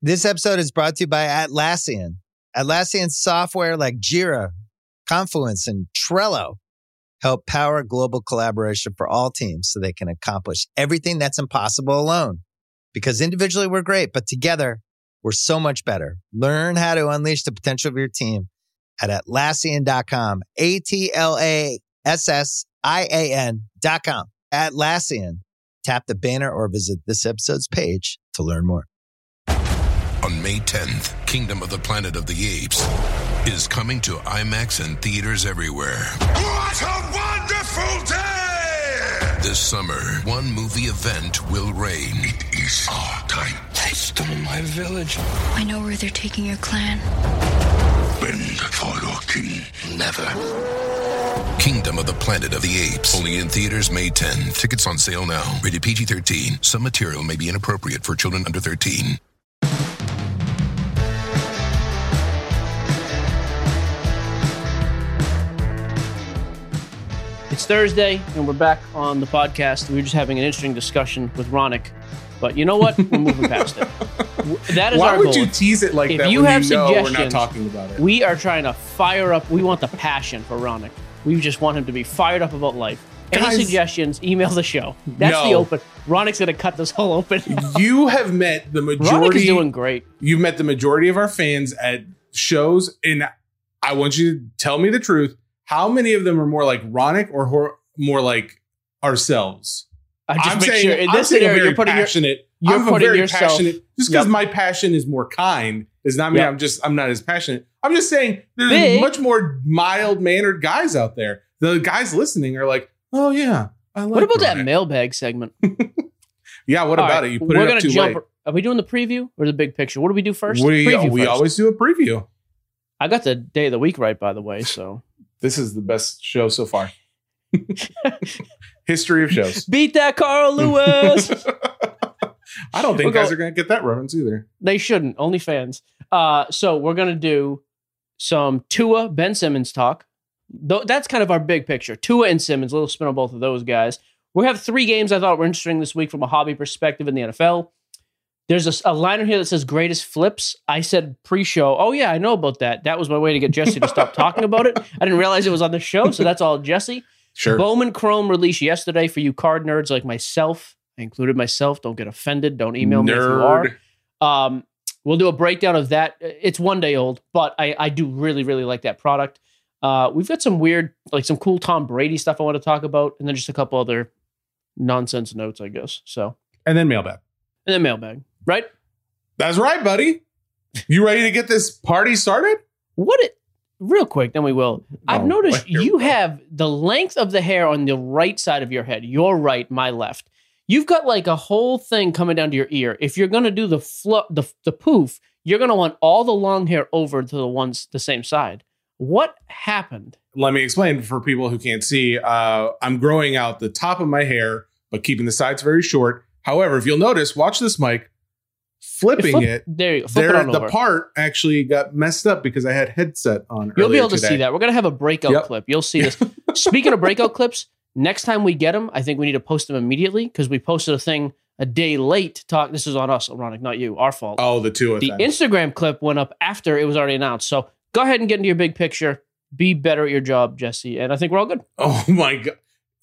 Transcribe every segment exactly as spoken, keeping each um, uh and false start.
This episode is brought to you by Atlassian. Atlassian software like Jira, Confluence, and Trello help power global collaboration for all teams so they can accomplish everything that's impossible alone. Because individually we're great, but together we're so much better. Learn how to unleash the potential of your team at Atlassian dot com. A T L A S S I A N dot com. Atlassian. Tap the banner or visit this episode's page to learn more. On May tenth, Kingdom of the Planet of the Apes is coming to IMAX and theaters everywhere. What a wonderful day! This summer, one movie event will reign. It is our time. They stole my village. I know where they're taking your clan. Bend for your king. Never. Kingdom of the Planet of the Apes. Only in theaters May tenth. Tickets on sale now. Rated P G thirteen. Some material may be inappropriate for children under thirteen. It's Thursday, and we're back on the podcast. We were just having an interesting discussion with Ronick, but you know what? We're moving past it. That is Why our would goal. you tease it like if that you when have you know we're not suggestions, talking about it? We are trying to fire up. We want the passion for Ronick. We just want him to be fired up about life. Any Guys, suggestions, email the show. That's no. the open. Ronick's going to cut this whole open. You have met the Ronick majority. is doing great. You've met the majority of our fans at shows, and I want you to tell me the truth. How many of them are more like Ronick or hor- more like ourselves? I just I'm make saying, sure in I'm this saying scenario very you're putting your, passionate. you're I'm a putting very yourself. passionate. Just because Yep. my passion is more kind does not mean Yep. I'm just I'm not as passionate. I'm just saying there's Big. much more mild mannered guys out there. The guys listening are like, oh yeah, I like. What about that Ronick. mailbag segment? Yeah, what All about right, it? You put we're it up gonna too jump. late. Are we doing the preview or the big picture? What do we do first? We Preview we first. always do a preview. I got the day of the week right, by the way. So This is the best show so far. History of shows. beat that, Carl Lewis. I don't think We'll guys go- are going to get that reference either. They shouldn't. Only fans. Uh, so we're gonna do some Tua Ben Simmons talk. Th- that's kind of our big picture. Tua and Simmons. A little spin on both of those guys. We have three games I thought were interesting this week from a hobby perspective in the N F L. There's a, a liner here that says greatest flips. I said pre-show, oh yeah, I know about that. That was my way to get Jesse to stop talking about it. I didn't realize it was on the show, so that's all Jesse. Sure. Bowman Chrome released yesterday for you card nerds like myself. I included myself. Don't get offended. Don't email me if you are. Nerd. Um, we'll do a breakdown of that. It's one day old, but I, I do really, really like that product. Uh, we've got some weird, like some cool Tom Brady stuff I want to talk about, and then just a couple other nonsense notes, I guess. So, And then mailbag. and then mailbag, right? That's right, buddy. You ready to get this party started? What it real quick, then we will. I've Oh, noticed boy, here we you go. have the length of the hair on the right side of your head. Your right, my left. You've got like a whole thing coming down to your ear. If you're gonna do the flo- the the poof, you're gonna want all the long hair over to the ones the same side. What happened? Let me explain for people who can't see. Uh, I'm growing out the top of my hair, but keeping the sides very short. However, if you'll notice, watch this, Mike. Flipping Flip- it, There you go. Flip it there on the over. part actually got messed up because I had headset on. You'll be earlier able to today. see that. We're gonna have a breakout Yep. clip. You'll see this. Speaking of breakout clips, next time we get them, I think we need to post them immediately because we posted a thing a day late. to Talk. This is on us, Ronick, not you. Our fault. Oh, the two of The them. Instagram clip went up after it was already announced. So go ahead and get into your big picture. Be better at your job, Jesse. And I think we're all good. Oh my god!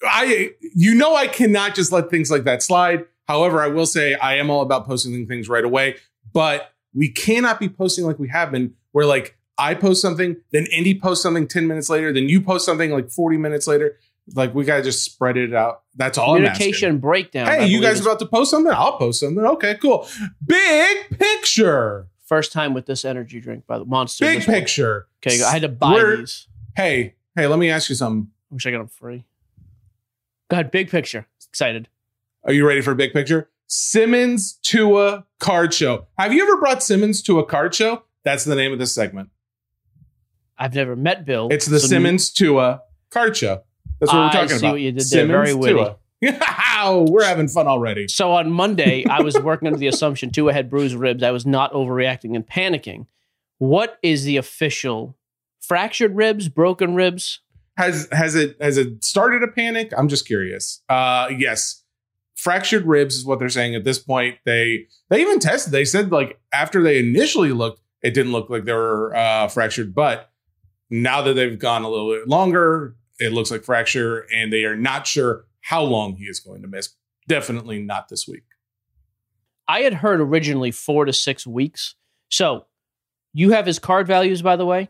I you know I cannot just let things like that slide. However, I will say I am all about posting things right away. But we cannot be posting like we have been, where like I post something, then Indy posts something ten minutes later, then you post something like forty minutes later. Like we gotta just spread it out. That's all I'm asking. Communication breakdown. I Hey, you believe guys is about to post something? I'll post something. Okay, cool. Big picture. first time with this energy drink by the Monster. Big this one. picture. Okay, I had to buy We're- these. Hey, hey, let me ask you something. I wish I got them free. Go ahead, big picture. Excited. Are you ready for a big picture? Simmons Tua card show. Have you ever brought Simmons to a card show? That's the name of this segment. I've never met Bill. It's the so Simmons Tua card show. That's what I we're talking see about. what you did there. Very witty. Tua. Wow, we're having fun already. So on Monday, I was working under the assumption Tua had bruised ribs. I was not overreacting and panicking. What is the official fractured ribs, broken ribs? Has has it has it started a panic? I'm just curious. Uh, yes, fractured ribs is what they're saying at this point. They they even tested. They said like after they initially looked, it didn't look like they were uh, fractured, but now that they've gone a little bit longer, it looks like fracture, and they are not sure how long he is going to miss. Definitely not this week. I had heard originally four to six weeks. So you have his card values, by the way.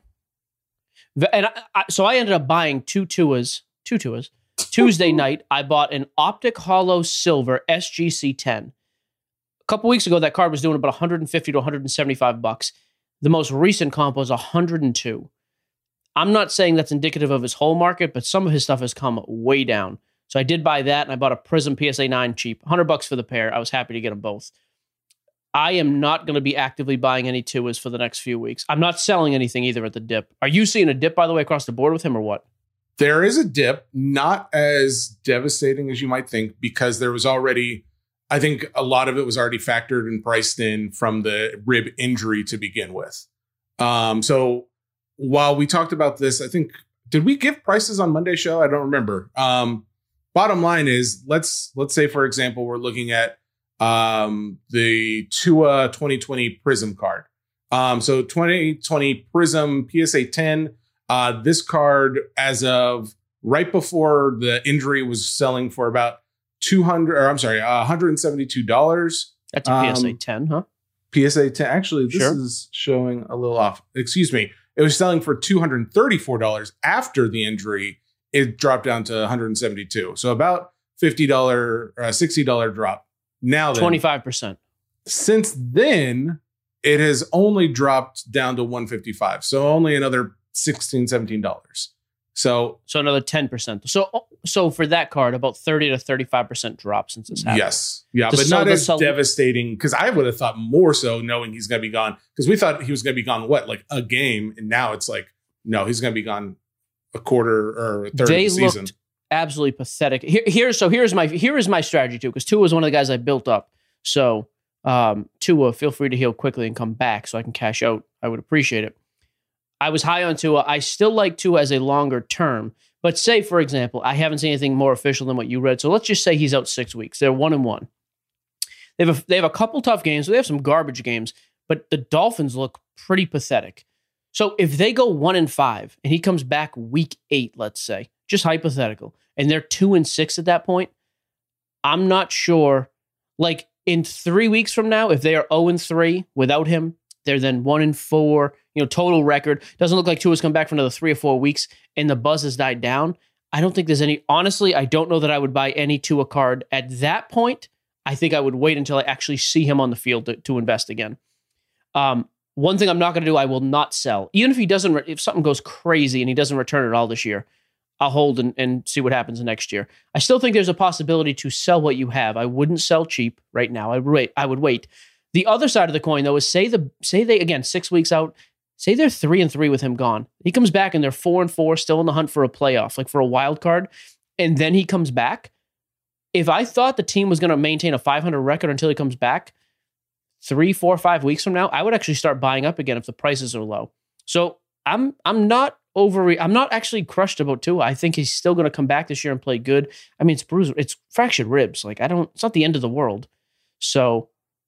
And I, I, so I ended up buying two Tuas, two Tuas. Tuesday night, I bought an Optic Hollow Silver S G C ten. A couple weeks ago, that card was doing about one hundred fifty to one hundred seventy-five bucks. The most recent comp was one hundred two. I'm not saying that's indicative of his whole market, but some of his stuff has come way down. So I did buy that, and I bought a Prism P S A nine cheap, one hundred bucks for the pair. I was happy to get them both. I am not going to be actively buying any Tuas for the next few weeks. I'm not selling anything either at the dip. Are you seeing a dip, by the way, across the board with him or what? There is a dip, not as devastating as you might think, because there was already, I think a lot of it was already factored and priced in from the rib injury to begin with. Um, so while we talked about this, I think, did we give prices on Monday's show? I don't remember. Um, bottom line is, let's let's say, for example, we're looking at um, the Tua twenty twenty Prism card. Um, so twenty twenty Prism P S A ten. Uh, this card, as of right before the injury, was selling for about two hundred, or I'm sorry, uh, one hundred seventy-two dollars. That's a P S A ten, huh? P S A ten. Actually, this Sure. is showing a little off. Excuse me. It was selling for two hundred thirty-four dollars after the injury. It dropped down to one hundred seventy-two dollars. So about fifty dollars, uh, sixty dollars drop. Now then, twenty-five percent. Since then, it has only dropped down to one hundred fifty-five dollars. So only another sixteen dollars, seventeen dollars. So So another ten percent. So so for that card, about thirty to thirty-five percent drop since it's happened. yes. Yeah, The but sell- not the as sell- devastating, because I would have thought more so knowing he's going to be gone, because we thought he was going to be gone, what, like a game? And now it's like, no, he's going to be gone a quarter or a third They of the season. looked absolutely pathetic. Here, here, so here's my here is my strategy too, because Tua was one of the guys I built up. So um, Tua, feel free to heal quickly and come back so I can cash out. I would appreciate it. I was high on Tua. I still like Tua as a longer term. But say, for example, I haven't seen anything more official than what you read. So let's just say he's out six weeks. They're one and one. They have a, they have a couple tough games. They have some garbage games, but the Dolphins look pretty pathetic. So if they go one and five and he comes back week eight, let's say, just hypothetical, and they're two and six at that point, I'm not sure. Like in three weeks from now, if they are zero and three without him, they're then one and four. You know, total record. Doesn't look like Tua's come back for another three or four weeks, and the buzz has died down. I don't think there's any. Honestly, I don't know that I would buy any Tua card at that point. I think I would wait until I actually see him on the field to, to invest again. Um, one thing I'm not going to do, I will not sell. Even if he doesn't, re- if something goes crazy and he doesn't return at all this year, I'll hold and, and see what happens next year. I still think there's a possibility to sell what you have. I wouldn't sell cheap right now. I would wait. I would wait. The other side of the coin, though, is say the say they again six weeks out. Say they're three and three with him gone. He comes back and they're four and four, still in the hunt for a playoff, like for a wild card, and then he comes back. If I thought the team was going to maintain a five hundred record until he comes back, three, four, five weeks from now, I would actually start buying up again if the prices are low. So I'm I'm not over. I'm not actually crushed about Tua. I think he's still going to come back this year and play good. I mean, it's bruised, it's fractured ribs. Like I don't. It's not the end of the world. So.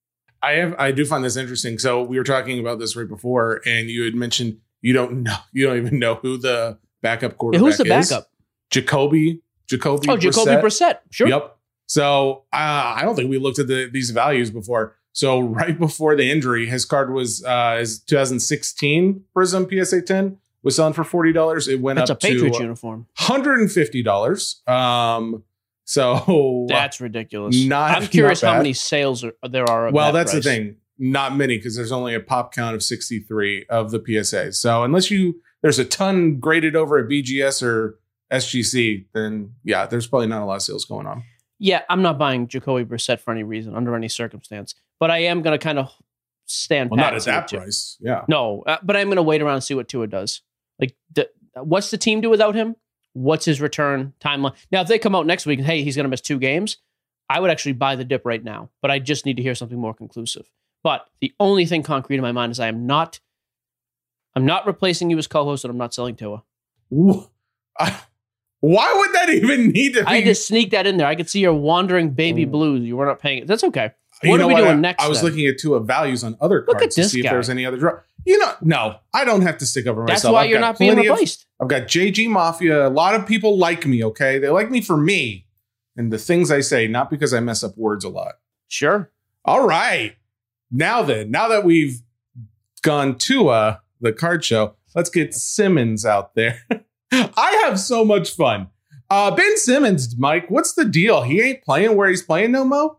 I have, I do find this interesting. So we were talking about this right before, and you had mentioned you don't know, you don't even know who the backup quarterback is. Who's the backup? Jacoby, Jacoby. Oh, Jacoby Brissett. Sure. Yep. So uh, I don't think we looked at the, these values before. So right before the injury, his card was uh, his twenty sixteen Prism P S A ten was selling for forty dollars. It went That's up a Patriots to uniform. one hundred fifty dollars. Um, so That's ridiculous. Not, I'm curious not how bad. many sales are, there are. Of Well, that that's price. the thing. Not many, because there's only a pop count of sixty-three of the P S As. So unless you there's a ton graded over at B G S or S G C, then yeah, there's probably not a lot of sales going on. Yeah, I'm not buying Jacoby Brissett for any reason, under any circumstance. But I am going to kind of stand Well, pat not and at see that what Tua- price. Yeah. No, uh, but I'm going to wait around and see what Tua does. Like, the, what's the team do without him? What's his return timeline? Now, if they come out next week and, hey, he's going to miss two games, I would actually buy the dip right now. But I just need to hear something more conclusive. But the only thing concrete in my mind is I am not, I'm not replacing you as co-host, and I'm not selling Tua. Ooh, I, Why would that even need to be? I had to sneak that in there. I could see your wandering baby blues. You were not paying it. That's okay. What you are know we what? doing I, next? I was then? looking at Tua values on other Look at cards to this see guy. if there's any other draw. You know, no, I don't have to stick up for That's myself. why I've you're got not being plenty of- replaced. I've got J G Mafia. A lot of people like me, okay? They like me for me and the things I say, not because I mess up words a lot. Sure. All right. Now then, now that we've gone to uh, the card show, let's get Simmons out there. I have so much fun. Uh, Ben Simmons, Mike, what's the deal? He ain't playing where he's playing no mo?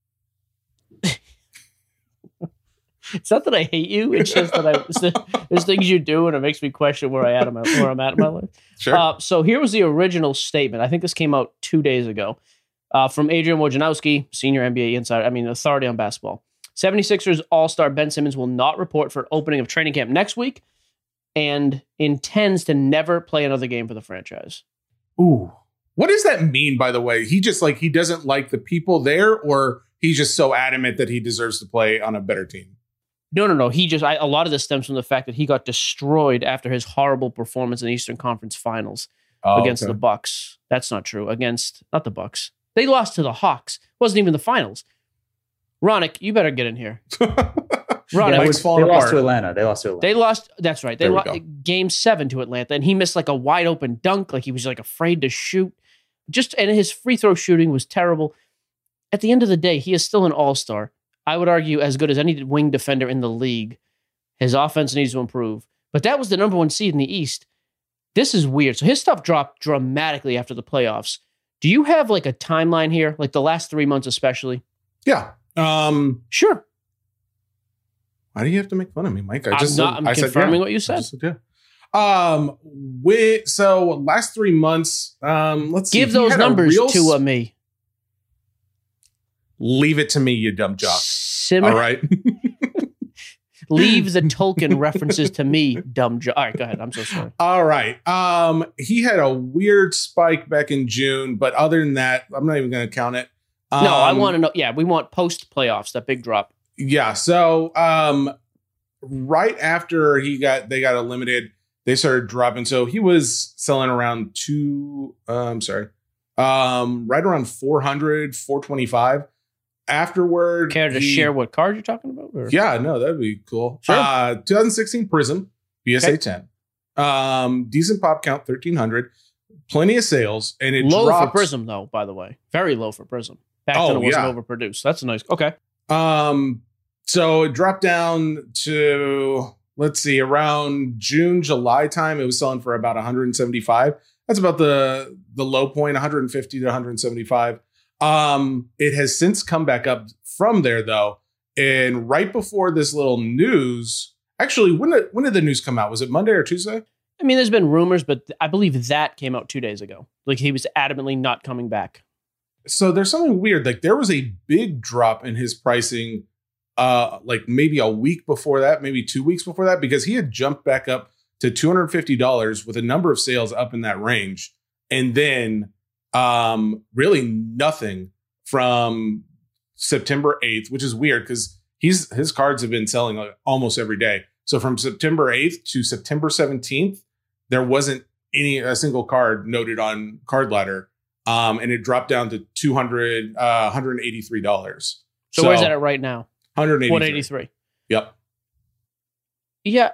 It's not that I hate you. It's just that I it's the, there's things you do and it makes me question where I at in my where I'm at in my life. Sure. Uh, so here was the original statement. I think this came out two days ago uh, from Adrian Wojnarowski, senior N B A insider. I mean, authority on basketball. seventy-sixers All-Star Ben Simmons will not report for opening of training camp next week and intends to never play another game for the franchise. Ooh. What does that mean, by the way? He just like, he doesn't like the people there, or he's just so adamant that he deserves to play on a better team? No, no, no. He just, I, a lot of this stems from the fact that he got destroyed after his horrible performance in the Eastern Conference Finals Oh, against okay. the Bucks. That's not true. Against, not the Bucks. They lost to the Hawks. It wasn't even the finals. Ronick, you better get in here. Ronick, Yeah, Mike's they falling lost apart. to Atlanta. They lost to Atlanta. they lost. That's right. They There we lost go. game seven to Atlanta, and he missed like a wide open dunk, like he was like afraid to shoot. Just and his free throw shooting was terrible. At the end of the day, he is still an all-star. I would argue as good as any wing defender in the league. His offense needs to improve. But that was the number one seed in the East. This is weird. So his stuff dropped dramatically after the playoffs. Do you have like a timeline here? Like the last three months especially? Yeah. Um, Sure. why do you have to make fun of me, Mike? I I'm just not- said- I'm I said confirming yeah. what you I said. just yeah. Um, with so last three months, um, let's see. Give He those had a numbers real to s- uh, me. Leave it to me, you dumb jock. Simmer. All right. Leave the Tolkien references to me, dumb jock. All right, go ahead. I'm so sorry. All right. Um, he had a weird spike back in June, but other than that, I'm not even going to count it. Um, No, I want to know. Yeah, we want post playoffs, that big drop. Yeah. So, um, right after he got, they got eliminated, they started dropping. So he was selling around two, uh, I'm sorry, um, right around four hundred, four twenty-five. Afterward, Care to he- share what card you're talking about? Or? Yeah, no, that'd be cool. Sure. Uh, twenty sixteen Prism, B S A Okay. ten. Um, decent pop count, thirteen hundred. Plenty of sales, and it Low dropped. for Prism, though, by the way. Very low for Prism. Back Oh, then it wasn't yeah. overproduced. That's a nice. Okay. Um, so it dropped down to, let's see, around June, July time, it was selling for about one hundred seventy-five. That's about the the low point, one hundred fifty to one hundred seventy-five. Um, it has since come back up from there, though. And right before this little news, actually, when did, when did the news come out? Was it Monday or Tuesday? I mean, there's been rumors, but I believe that came out two days ago. Like he was adamantly not coming back. So there's something weird. Like there was a big drop in his pricing, uh, like maybe a week before that, maybe two weeks before that, because he had jumped back up to two hundred fifty dollars with a number of sales up in that range. And then um, really nothing from September eighth, which is weird because he's his cards have been selling like almost every day. So from September eighth to September seventeenth, there wasn't any a single card noted on Card Ladder. Um, and it dropped down to two hundred, uh, one hundred eighty-three dollars. So, where's that at right now? one hundred eighty-three. one eighty-three. Yep. Yeah.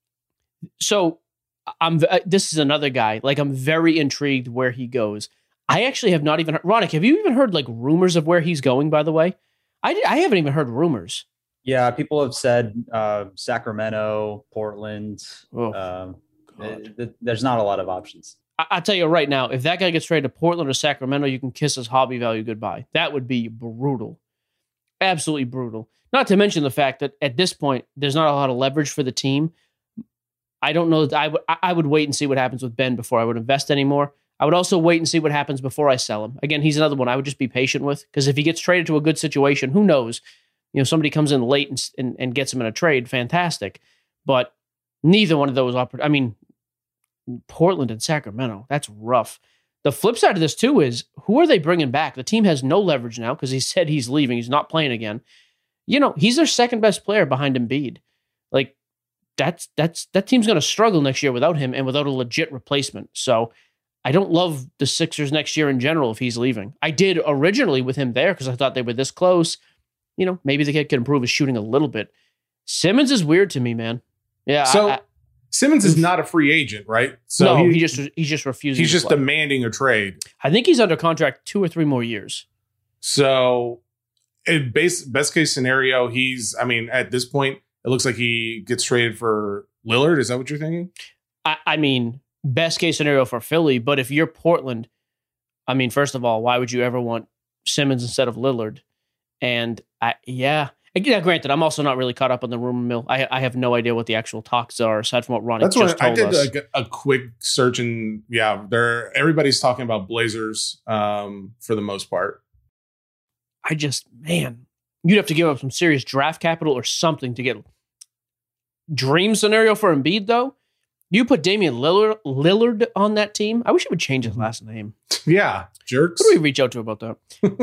So I'm. Uh, this is another guy. Like I'm very intrigued where he goes. I actually have not even heard. Ronick, have you even heard like rumors of where he's going? By the way, I I haven't even heard rumors. Yeah, people have said uh, Sacramento, Portland. Oh, Um, God. th- th- there's not a lot of options. I, I'll tell you right now, if that guy gets traded to Portland or Sacramento, you can kiss his hobby value goodbye. That would be brutal. Absolutely brutal. Not to mention the fact that at this point, there's not a lot of leverage for the team. I don't know. That I would I would wait and see what happens with Ben before I would invest anymore. I would also wait and see what happens before I sell him. Again, he's another one I would just be patient with because if he gets traded to a good situation, who knows? You know, somebody comes in late and, and, and gets him in a trade, fantastic. But neither one of those, oppor- I mean, Portland and Sacramento, that's rough. The flip side of this, too, is who are they bringing back? The team has no leverage now because he said he's leaving. He's not playing again. You know, he's their second best player behind Embiid. Like, that's that's that team's going to struggle next year without him and without a legit replacement. So I don't love the Sixers next year in general if he's leaving. I did originally with him there because I thought they were this close. You know, maybe the kid could improve his shooting a little bit. Simmons is weird to me, man. Yeah. So I, I, Simmons is not a free agent, right? So no, he, he just he's just refusing. He's to just play. demanding a trade. I think he's under contract two or three more years. So, in base, best case scenario, he's. I mean, at this point, it looks like he gets traded for Lillard. Is that what you're thinking? I, I mean, best case scenario for Philly. But if you're Portland, I mean, first of all, why would you ever want Simmons instead of Lillard? And I, yeah. Yeah, granted, I'm also not really caught up on the rumor mill. I I have no idea what the actual talks are aside from what Ronnie That's just what I told did us. like a, a quick search, and yeah, they're everybody's talking about Blazers um, for the most part. I just, man, you'd have to give up some serious draft capital or something to get dream scenario for Embiid, though. You put Damian Lillard, Lillard on that team. I wish he would change his last name. Yeah, jerks. Who do we reach out to about that?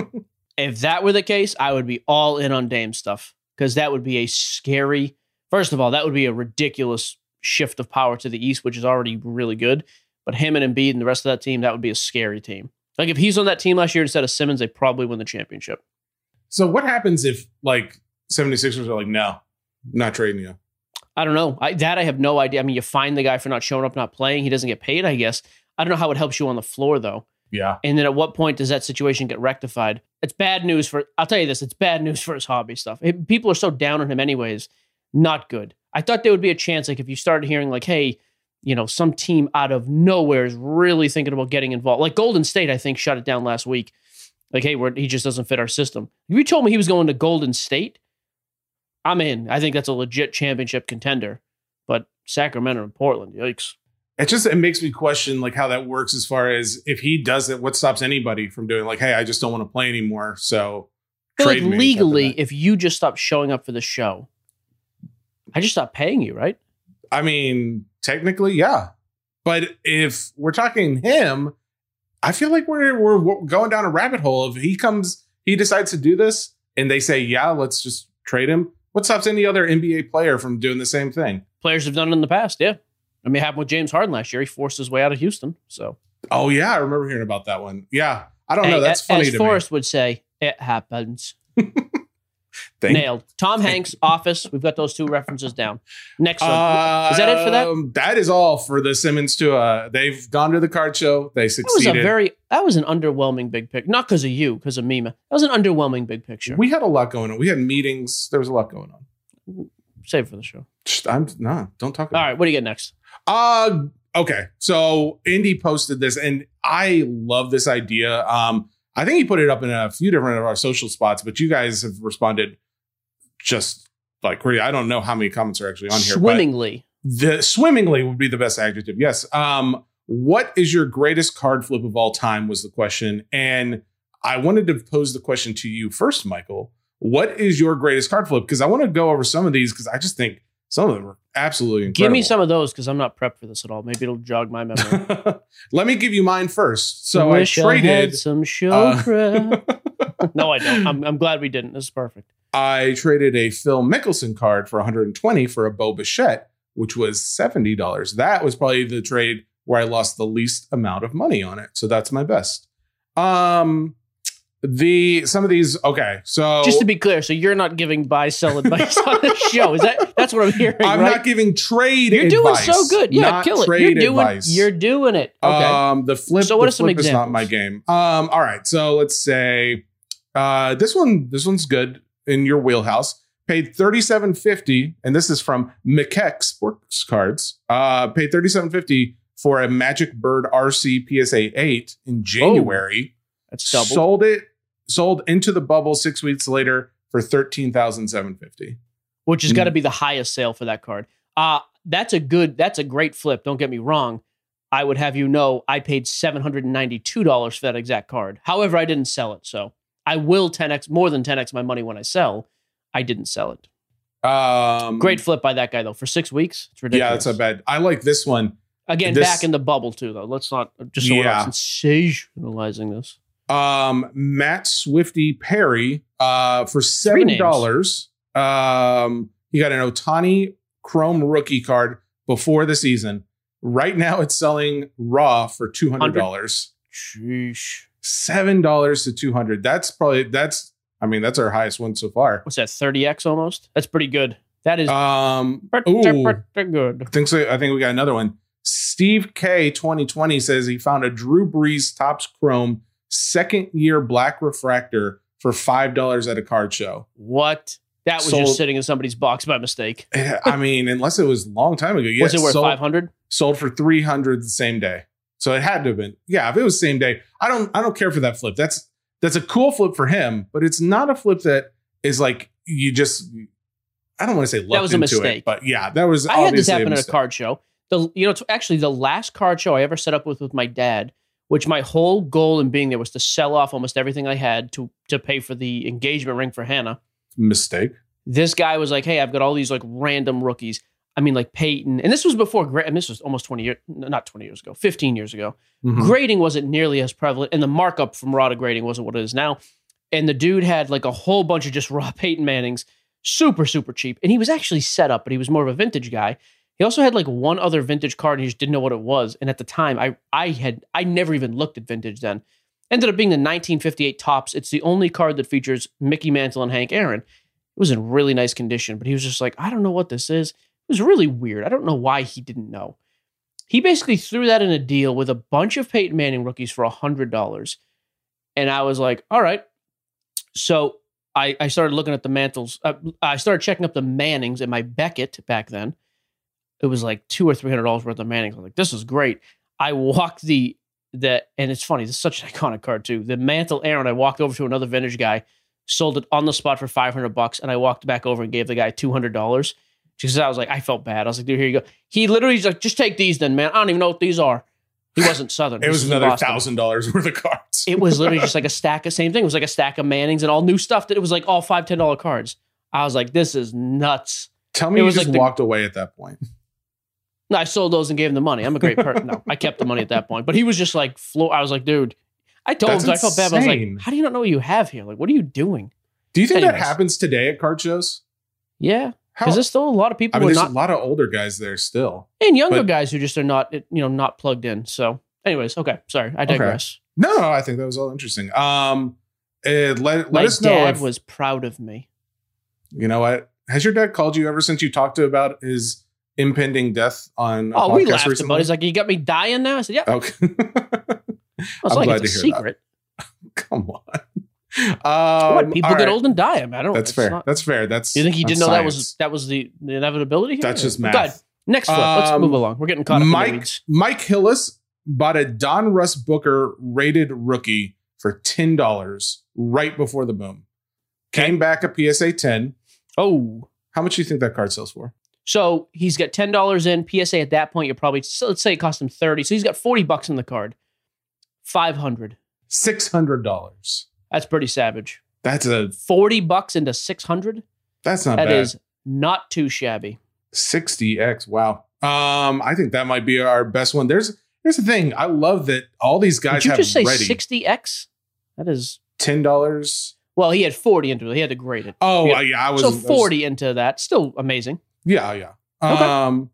If that were the case, I would be all in on Dame stuff because that would be a scary. First of all, that would be a ridiculous shift of power to the East, which is already really good. But him and Embiid and the rest of that team, that would be a scary team. Like if he's on that team last year instead of Simmons, they probably win the championship. So what happens if like seventy-sixers are like, no, not trading you? I don't know. I, that I have no idea. I mean, you fine the guy for not showing up, not playing. He doesn't get paid, I guess. I don't know how it helps you on the floor, though. Yeah. And then at what point does that situation get rectified? It's bad news for, I'll tell you this, it's bad news for his hobby stuff. It, people are so down on him anyways. Not good. I thought there would be a chance, like if you started hearing like, hey, you know, some team out of nowhere is really thinking about getting involved. Like Golden State, I think, shut it down last week. Like, hey, we're, he just doesn't fit our system. If you told me he was going to Golden State, I'm in. I think that's a legit championship contender. But Sacramento and Portland, yikes. It just it makes me question like how that works as far as if he does it, what stops anybody from doing like, hey, I just don't want to play anymore. So I feel like trade me, legally, something like if you just stop showing up for the show, I just stop paying you, right? that. I mean, technically, yeah. But if we're talking him, I feel like we're we're going down a rabbit hole. If he comes, he decides to do this, and they say, yeah, let's just trade him. What stops any other N B A player from doing the same thing? Players have done it in the past, yeah. I mean, it happened with James Harden last year. He forced his way out of Houston. So, oh yeah, I remember hearing about that one. Yeah, I don't hey, know. That's as, funny as to Forrest me. would say, it happens. Thank- Nailed. Tom Hanks, Office. We've got those two references down. Next one. Uh, is that it for that? Um, that is all for the Simmons to. Uh, they've gone to the card show. They That was succeeded. a very. That was an underwhelming big picture. Not because of you, because of me. man. That was an underwhelming big picture. We had a lot going on. We had meetings. There was a lot going on. Save it for the show. Just, I'm nah. Don't talk about. All right. What do you get next? Uh okay. So Indy posted this, and I love this idea. Um, I think he put it up in a few different of our social spots, but you guys have responded just like crazy. I don't know how many comments are actually on here. Swimmingly. But the swimmingly would be the best adjective. Yes. Um, what is your greatest card flip of all time was the question. And I wanted to pose the question to you first, Michael. What is your greatest card flip? Because I want to go over some of these because I just think some of them are absolutely incredible. Give me some of those because I'm not prepped for this at all. Maybe it'll jog my memory. Let me give you mine first. So Wish I traded. I had some show uh, prep. No, I don't. I'm, I'm glad we didn't. This is perfect. I traded a Phil Mickelson card for one hundred twenty for a Bo Bichette, which was seventy dollars. That was probably the trade where I lost the least amount of money on it. So that's my best. Um, the some of these. Okay, so Just to be clear, so you're not giving buy sell advice on the show. Is that that's what I'm hearing? I'm right? not giving trade. You're advice, doing so good. Yeah, not kill it. Trade You're doing. advice. You're doing it. Okay. Um, the flip. So what the are some flip is not examples? my game. Um, all right. So let's say, uh, this one. This one's good in your wheelhouse. Paid thirty-seven fifty, and this is from McKeck Sports Cards. Uh, paid thirty-seven fifty for a Magic Bird R C P S A eight in January. That's double. Sold it. Sold into the bubble six weeks later for thirteen thousand seven fifty. Which has Mm. got to be the highest sale for that card. Uh, that's a good, that's a great flip. Don't get me wrong. I would have you know I paid seven hundred ninety-two dollars for that exact card. However, I didn't sell it. So I will ten x, more than ten x my money when I sell. I didn't sell it. Um, Great flip by that guy, though. For six weeks, it's ridiculous. Yeah, that's not bad. I like this one. Again, This- back in the bubble, too, though. Let's not, just so we're Yeah. not sensationalizing this. Um, Matt Swifty Perry, uh, for seven dollars. Um, he got an Otani Chrome rookie card before the season. Right now, it's selling raw for two hundred dollars. Sheesh. seven dollars to two hundred dollars. That's probably, that's, I mean, that's our highest one so far. What's that, thirty X almost? That's pretty good. That is Um, pretty, ooh, pretty good. I think so. I think we got another one. Steve K twenty twenty says he found a Drew Brees Topps Chrome second year black refractor for five dollars at a card show. What? That was Sold- just sitting in somebody's box by mistake. I mean, unless it was a long time ago. Yes, Was it worth sold, five hundred? sold for three hundred the same day. So it had to have been. Yeah, if it was same day, I don't I don't care for that flip. That's that's a cool flip for him, but it's not a flip that is like you just I don't want to say lucked That was a into mistake. it, but yeah, that was I had this obviously happen a at a mistake. card show. The you know, it's actually the last card show I ever set up with with my dad, which my whole goal in being there was to sell off almost everything I had to to pay for the engagement ring for Hannah. Mistake. This guy was like, "Hey, I've got all these like random rookies. I mean, like Peyton." And this was before, gra- and this was almost twenty years, not twenty years ago, fifteen years ago. Mhm. Grading wasn't nearly as prevalent, and the markup from raw to grading wasn't what it is now. And the dude had like a whole bunch of just raw Peyton Mannings, super, super cheap. And he was actually set up, but he was more of a vintage guy. He also had like one other vintage card, and he just didn't know what it was. And at the time, I I had I never even looked at vintage then. Ended up being the nineteen fifty-eight Topps. It's the only card that features Mickey Mantle and Hank Aaron. It was in really nice condition, but he was just like, I don't know what this is. It was really weird. I don't know why he didn't know. He basically threw that in a deal with a bunch of Peyton Manning rookies for one hundred dollars. And I was like, all right. So I, I started looking at the Mantles. Uh, I started checking up the Mannings and my Beckett back then. It was like two or three hundred dollars worth of Mannings. I was like, this is great. I walked the, the and it's funny, this is such an iconic card too. The Mantle Aaron, I walked over to another vintage guy, sold it on the spot for five hundred bucks, and I walked back over and gave the guy two hundred dollars. Because I was like, I felt bad. I was like, dude, here you go. He literally was like, just take these then, man. I don't even know what these are. He wasn't Southern. It was This is in another Boston. thousand dollars worth of cards. It was literally just like a stack of same thing. It was like a stack of Mannings and all new stuff that it was like all five, ten dollar cards. I was like, this is nuts. Tell me it you was just like the- walked away at that point. No, I sold those and gave him the money. I'm a great person. No, I kept the money at that point. But he was just like, flo- I was like, dude, I told That's him, I felt bad. But I was insane. like, how do you not know what you have here? Like, what are you doing? Do you think that Anyways. happens today at card shows? Yeah. How? Because there's still a lot of people I mean, who there's are not, a lot of older guys there still. and younger but- guys who just are not, you know, not plugged in. So anyways, okay. Sorry. I digress. No, no, I think that was all interesting. Um, uh, let let My us know dad if, was proud of me. you know what. Has your dad called you ever since you talked to about his impending death on a Oh, we podcast laughed recently? about it. He's like, you got me dying now? I said, yeah. Okay. I was I'm like, glad it's a to hear that. secret. Come on. Um, What? People all get right. old and die. I mean, I don't That's it's fair. not- That's fair. That's. Do you think he that's didn't know that science. was that was the, the inevitability here? That's just But math. go ahead. Next flip. Let's Um, move along. We're getting caught up in the Mike weeds. Mike Hillis bought a Don Russ Booker rated rookie for ten dollars right before the boom. Came back a P S A ten. Oh. How much do you think that card sells for? So he's got ten dollars in. P S A at that point, you're probably, so let's say it cost him thirty. So he's got forty bucks in the card. five hundred. Six hundred dollars. That's pretty savage. That's a forty bucks into six hundred? that's not That bad. is not too shabby. sixty X. Wow. Um, I think that might be our best one. There's here's the thing. I love that all these guys Did you have just say ready sixty X? That is, ten dollars. well, he had forty into it. He had to grade it. Oh Yeah. yeah, I was so I was- forty into that. Still amazing. Yeah, yeah. Okay. Um,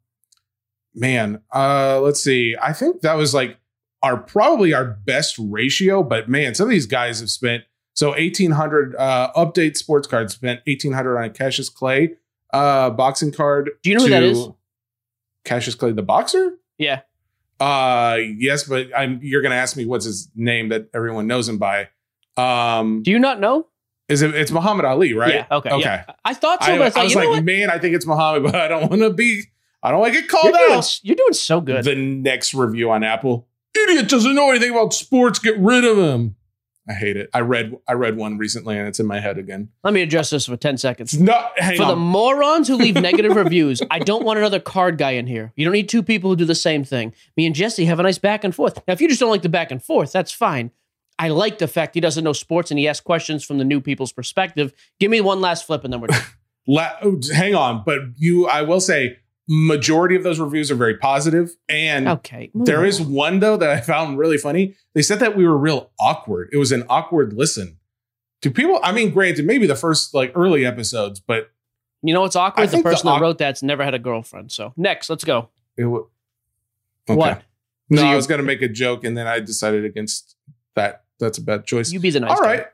man, uh, let's see. I think that was like our probably our best ratio, but man, some of these guys have spent so eighteen hundred. Uh, Update Sports Cards spent eighteen hundred on a Cassius Clay uh boxing card. Do you know who that is? Cassius Clay, the boxer. Yeah. Uh, yes, but I'm. You're gonna ask me what's his name that everyone knows him by. Um, Do you not know? is it? It's Muhammad Ali, right? Yeah. Okay. Okay. yeah. I thought so, I, but I I thought, was you know like, what? man, I think it's Muhammad, but I don't want to be. I don't want to get called You're doing, out. you're doing so good. The next review on Apple. Idiot doesn't know anything about sports. Get rid of him. I hate it. I read I read one recently and it's in my head again. Let me address this for ten seconds. No, hang For the on. morons who leave negative reviews, I don't want another card guy in here. You don't need two people who do the same thing. Me and Jesse have a nice back and forth. Now, if you just don't like the back and forth, that's fine. I like the fact he doesn't know sports and he asks questions from the new people's perspective. Give me one last flip and then we're done. La- oh, hang on, but you, I will say, majority of those reviews are very positive, and Okay. move there on. is one though that I found really funny. They said that we were real awkward. It was an awkward listen. Do people? I mean, granted, maybe the first like early episodes, but You know what's I awkward? The think the person that awk- wrote that's never had a girlfriend. So next, let's go. it w- Okay. What? No, So I you- was going to make a joke, and then I decided against that. That's a bad choice. You be the nice All guy. right.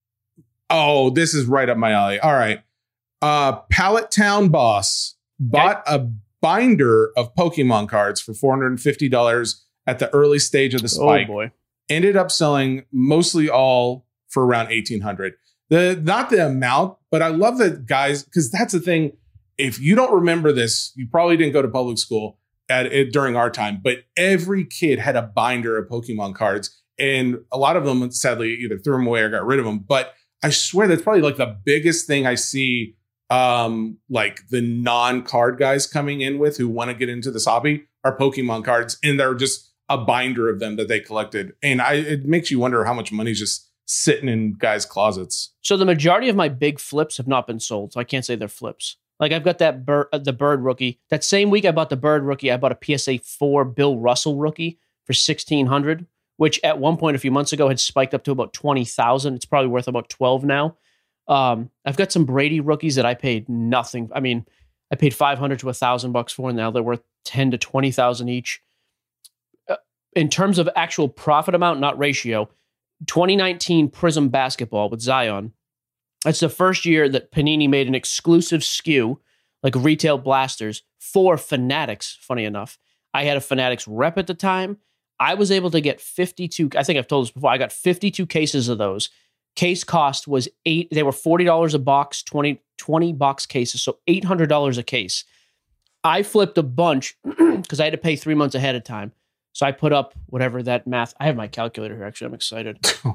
Oh, this is right up my alley. All right. Uh, Pallet Town Boss bought a binder of Pokemon cards for four hundred fifty dollars at the early stage of the spike. Oh boy. Ended up selling mostly all for around eighteen hundred dollars. The not the amount, but I love that guys, because that's the thing. If you don't remember this, you probably didn't go to public school at it during our time, but every kid had a binder of Pokemon cards, and a lot of them sadly either threw them away or got rid of them. But I swear that's probably like the biggest thing I see, um, like the non-card guys coming in with who want to get into this hobby are Pokemon cards, and they're just a binder of them that they collected. And I, it makes you wonder how much money's just sitting in guys' closets. So the majority of my big flips have not been sold, so I can't say they're flips. Like I've got that bird, uh, the Bird rookie. That same week I bought the Bird rookie, I bought a P S A four Bill Russell rookie for sixteen hundred dollars, which at one point a few months ago had spiked up to about twenty thousand. It's probably worth about twelve now. Um, I've got some Brady rookies that I paid nothing. I mean, I paid five hundred to a thousand bucks for, and now they're worth ten to twenty thousand each. Uh, in terms of actual profit amount, not ratio, twenty nineteen Prism basketball with Zion. That's the first year that Panini made an exclusive S K U, like retail blasters, for Fanatics, funny enough. I had a Fanatics rep at the time. I was able to get fifty-two, I think I've told this before, I got fifty-two cases of those. Case cost was eight, they were forty dollars a box, twenty, twenty box cases, so eight hundred dollars a case. I flipped a bunch because I had to pay three months ahead of time. So I put up whatever that math, I have my calculator here, actually, I'm excited.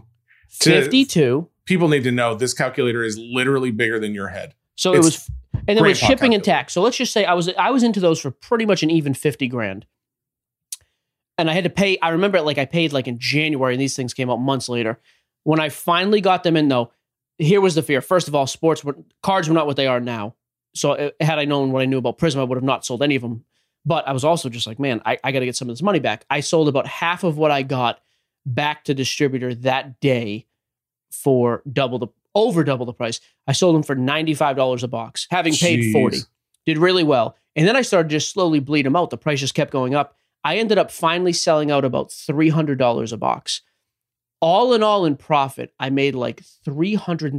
fifty-two. People need to know this calculator is literally bigger than your head. So It's it was, and then with grandpa shipping and calculator. tax. So let's just say I was I was into those for pretty much an even fifty grand, and I had to pay. I remember like I paid like in January, and these things came out months later. When I finally got them in, though, here was the fear. First of all, sports were, cards were not what they are now. So it, had I known what I knew about Prism, I would have not sold any of them. But I was also just like, man, I, I got to get some of this money back. I sold about half of what I got back to distributor that day for double the over double the price. I sold them for ninety-five dollars a box, having paid Jeez. forty. Did really well. And then I started just slowly bleed them out. The price just kept going up. I ended up finally selling out about three hundred dollars a box. All in all, in profit, I made like three hundred.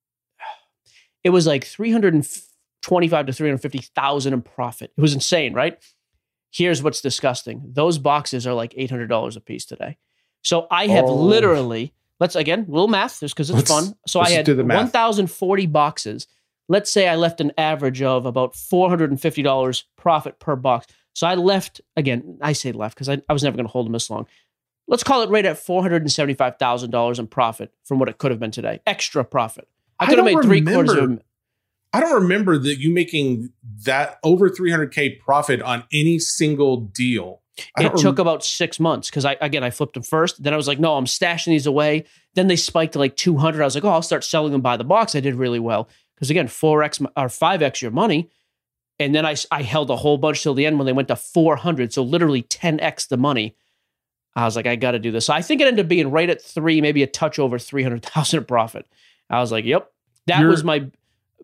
It was like three hundred twenty-five to three hundred fifty thousand in profit. It was insane, right? Here's what's disgusting. Those boxes are like eight hundred dollars a piece today. So I have Oh. literally, let's again, little math just because it's Let's- fun. So I let's had do the math. one thousand forty boxes. Let's say I left an average of about four hundred fifty dollars profit per box. So I left, again, I say left because I, I was never going to hold them this long. Let's call it right at four hundred seventy-five thousand dollars in profit from what it could have been today. Extra profit. I I could have don't made three quarters of remember- a I don't remember that you making that over three hundred K profit on any single deal. I It don't took rem- about six months because I again I flipped them first. Then I was like, no, I'm stashing these away. Then they spiked to like two hundred. I was like, oh, I'll start selling them by the box. I did really well because again, four x or five x your money. And then I I held a whole bunch till the end when they went to four hundred. So literally ten x the money. I was like, I got to do this. So I think it ended up being right at three, maybe a touch over three hundred thousand in profit. I was like, yep, that You're- was my.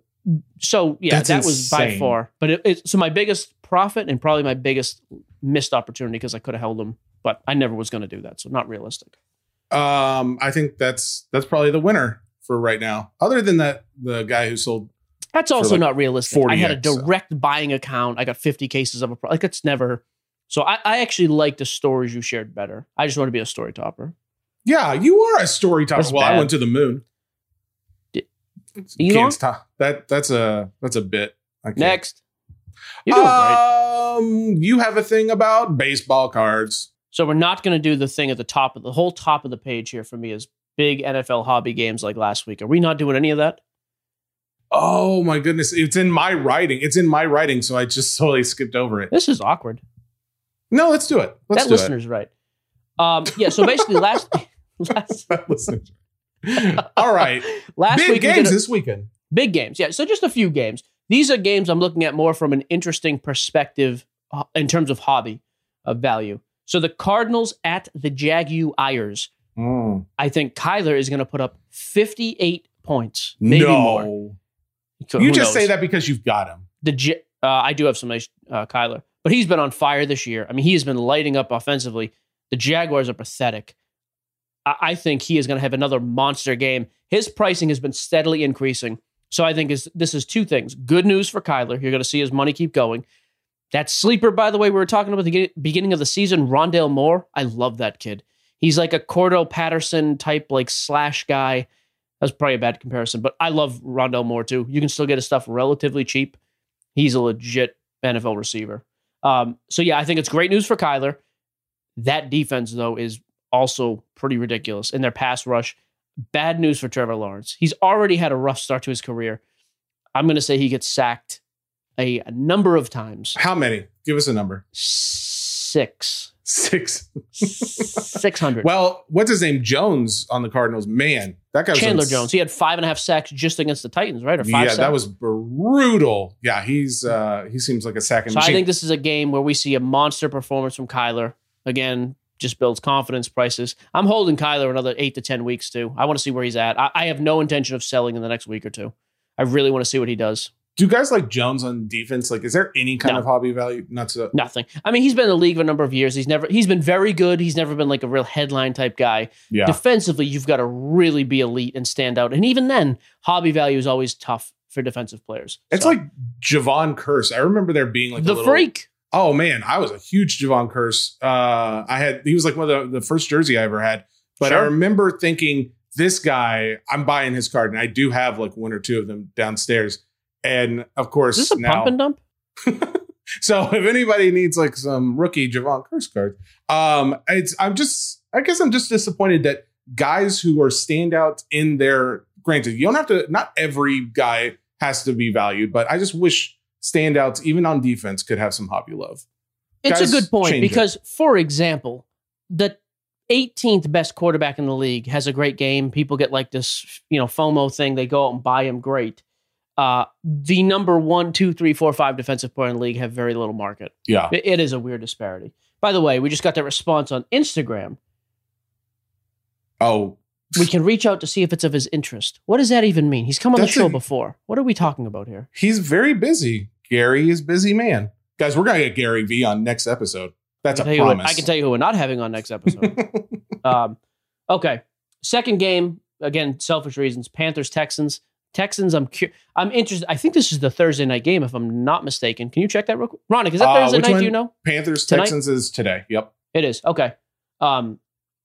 So yeah, That's that was by insane. far. But it, it, so my biggest profit and probably my biggest missed opportunity because I could have held them, but I never was going to do that. So not realistic. Um, I think that's that's probably the winner for right now. Other than that, the guy who sold That's also like not realistic. I had a forty X, so. direct buying account. I got fifty cases of a pro- like it's never. So I, I actually like the stories you shared better. I just want to be a story topper. Yeah, you are a story topper. That's Well, I bad. went to the moon. You Can't know? stop. That that's a that's a bit. I can't. Next, you're doing great. Um, you have a thing about baseball cards. So we're not going to do the thing at the top of the whole top of the page here for me is big N F L hobby games like last week. Are we not doing any of that? Oh my goodness, it's in my writing. It's in my writing, so I just totally skipped over it. This is awkward. No, let's do it. Let's that do listener's right. Um, yeah. So basically, last last it. Listeners. All right, last big week we games did a- this weekend. big games. Yeah. So just a few games. These are games I'm looking at more from an interesting perspective uh, in terms of hobby of value. So the Cardinals at the Jaguars. Mm. I think Kyler is going to put up fifty-eight points, maybe no, more. So you who just knows? say that because you've got him. The J- uh, I do have some nice uh, Kyler, but he's been on fire this year. I mean, he has been lighting up offensively. The Jaguars are pathetic. I, I think he is going to have another monster game. His pricing has been steadily increasing. So I think is this is two things. Good news for Kyler. You're going to see his money keep going. That sleeper, by the way, we were talking about the beginning of the season, Rondale Moore. I love that kid. He's like a Cordell Patterson type, like slash guy. That's probably a bad comparison, but I love Rondale Moore too. You can still get his stuff relatively cheap. He's a legit N F L receiver. Um, so yeah, I think it's great news for Kyler. That defense, though, is also pretty ridiculous in their pass rush. Bad news for Trevor Lawrence. He's already had a rough start to his career. I'm going to say he gets sacked a, a number of times. How many? Give us a number. Six. Six. Six hundred. Well, what's his name? Jones on the Cardinals. Man, that guy was Chandler on... Jones. He had five and a half sacks just against the Titans, right? Or five Yeah, sacks? that was brutal. Yeah, he's uh, he seems like a sacking So machine. I think this is a game where we see a monster performance from Kyler. Again, just builds confidence prices. I'm holding Kyler another eight to ten weeks too. I want to see where he's at. I, I have no intention of selling in the next week or two. I really want to see what he does. Do you guys like Jones on defense? Like, is there any kind No. of hobby value? Not so. Nothing. I mean, he's been in the league for a number of years. He's never he's been very good. He's never been like a real headline type guy. Yeah. Defensively, you've got to really be elite and stand out. And even then, hobby value is always tough for defensive players. It's So, like Javon Curse. I remember there being like the a little, freak. Oh man, I was a huge Javon Curse. Uh, I had he was like one of the, the first jersey I ever had. But Sure. I remember thinking, this guy, I'm buying his card, and I do have like one or two of them downstairs. And of course, Is this a now, pump and dump? so if anybody needs like some rookie Javon Curse cards, um, it's I'm just I guess I'm just disappointed that guys who are standouts in their granted, you don't have to. Not every guy has to be valued, but I just wish standouts, even on defense, could have some hobby love. It's Guys, a good point change it. because, for example, the eighteenth best quarterback in the league has a great game. People get like this, you know, FOMO thing. They go out and buy him. Great. Uh, the number one, two, three, four, five defensive player in the league have very little market. Yeah. It, it is a weird disparity. By the way, we just got that response on Instagram. Oh, We can reach out to see if it's of his interest. What does that even mean? He's come on That's the show a- before. What are we talking about here? he's very busy. Gary is busy man. Guys, we're gonna get Gary V on next episode. That's I a can tell you what- promise. I can tell you who we're not having on next episode. um, okay, second game again, selfish reasons. Panthers Texans. Texans. I'm cu- I'm interested. I think this is the Thursday night game, if I'm not mistaken. Can you check that real quick, Ronick? Is that Uh, Thursday which night? one? Do you know? Panthers Tonight? Texans is today. Yep. It is. Okay. Um,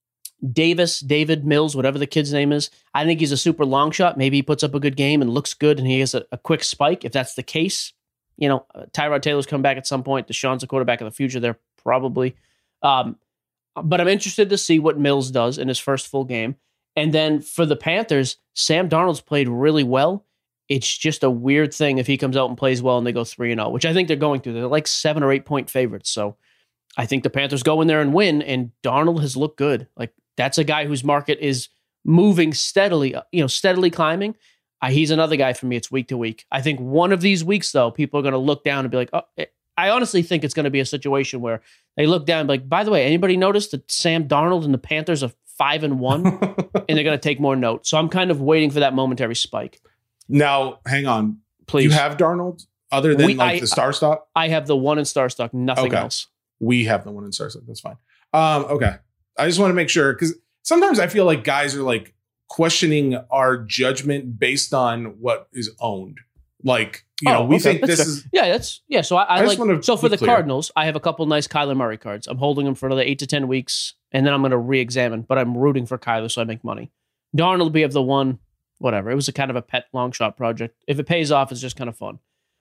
Davis, David Mills, whatever the kid's name is. I think he's a super long shot. Maybe he puts up a good game and looks good and he has a, a quick spike. If that's the case, you know, uh, Tyrod Taylor's come back at some point. Deshaun's a quarterback of the future there, probably. Um, but I'm interested to see what Mills does in his first full game. And then for the Panthers, Sam Darnold's played really well. It's just a weird thing if he comes out and plays well and they go three and oh, which I think they're going to. They're like seven or eight point favorites. So I think the Panthers go in there and win, and Darnold has looked good. Like, that's a guy whose market is moving steadily, you know, steadily climbing. Uh, he's another guy for me. It's week to week. I think one of these weeks, though, people are going to look down and be like, oh, I honestly think it's going to be a situation where they look down and be like, by the way, anybody notice that Sam Darnold and the Panthers are five and one? And they're going to take more note. So I'm kind of waiting for that momentary spike. Now, hang on. Please. You have Darnold other than We- like I- the star stock? I have the one in star stock, nothing Okay. else. We have the one in star stock. That's fine. Um, okay. I just want to make sure, because sometimes I feel like guys are like questioning our judgment based on what is owned. Like, you know, Oh, we okay. think That's this fair. is Yeah, that's yeah. So I, I, I just like wanna so for be the clear. Cardinals, I have a couple nice Kyler Murray cards. I'm holding them for another eight to ten weeks, and then I'm going to re-examine. But I'm rooting for Kyler, so I make money. Darnold will be of the one, whatever. It was a kind of a pet long shot project. If it pays off, it's just kind of fun.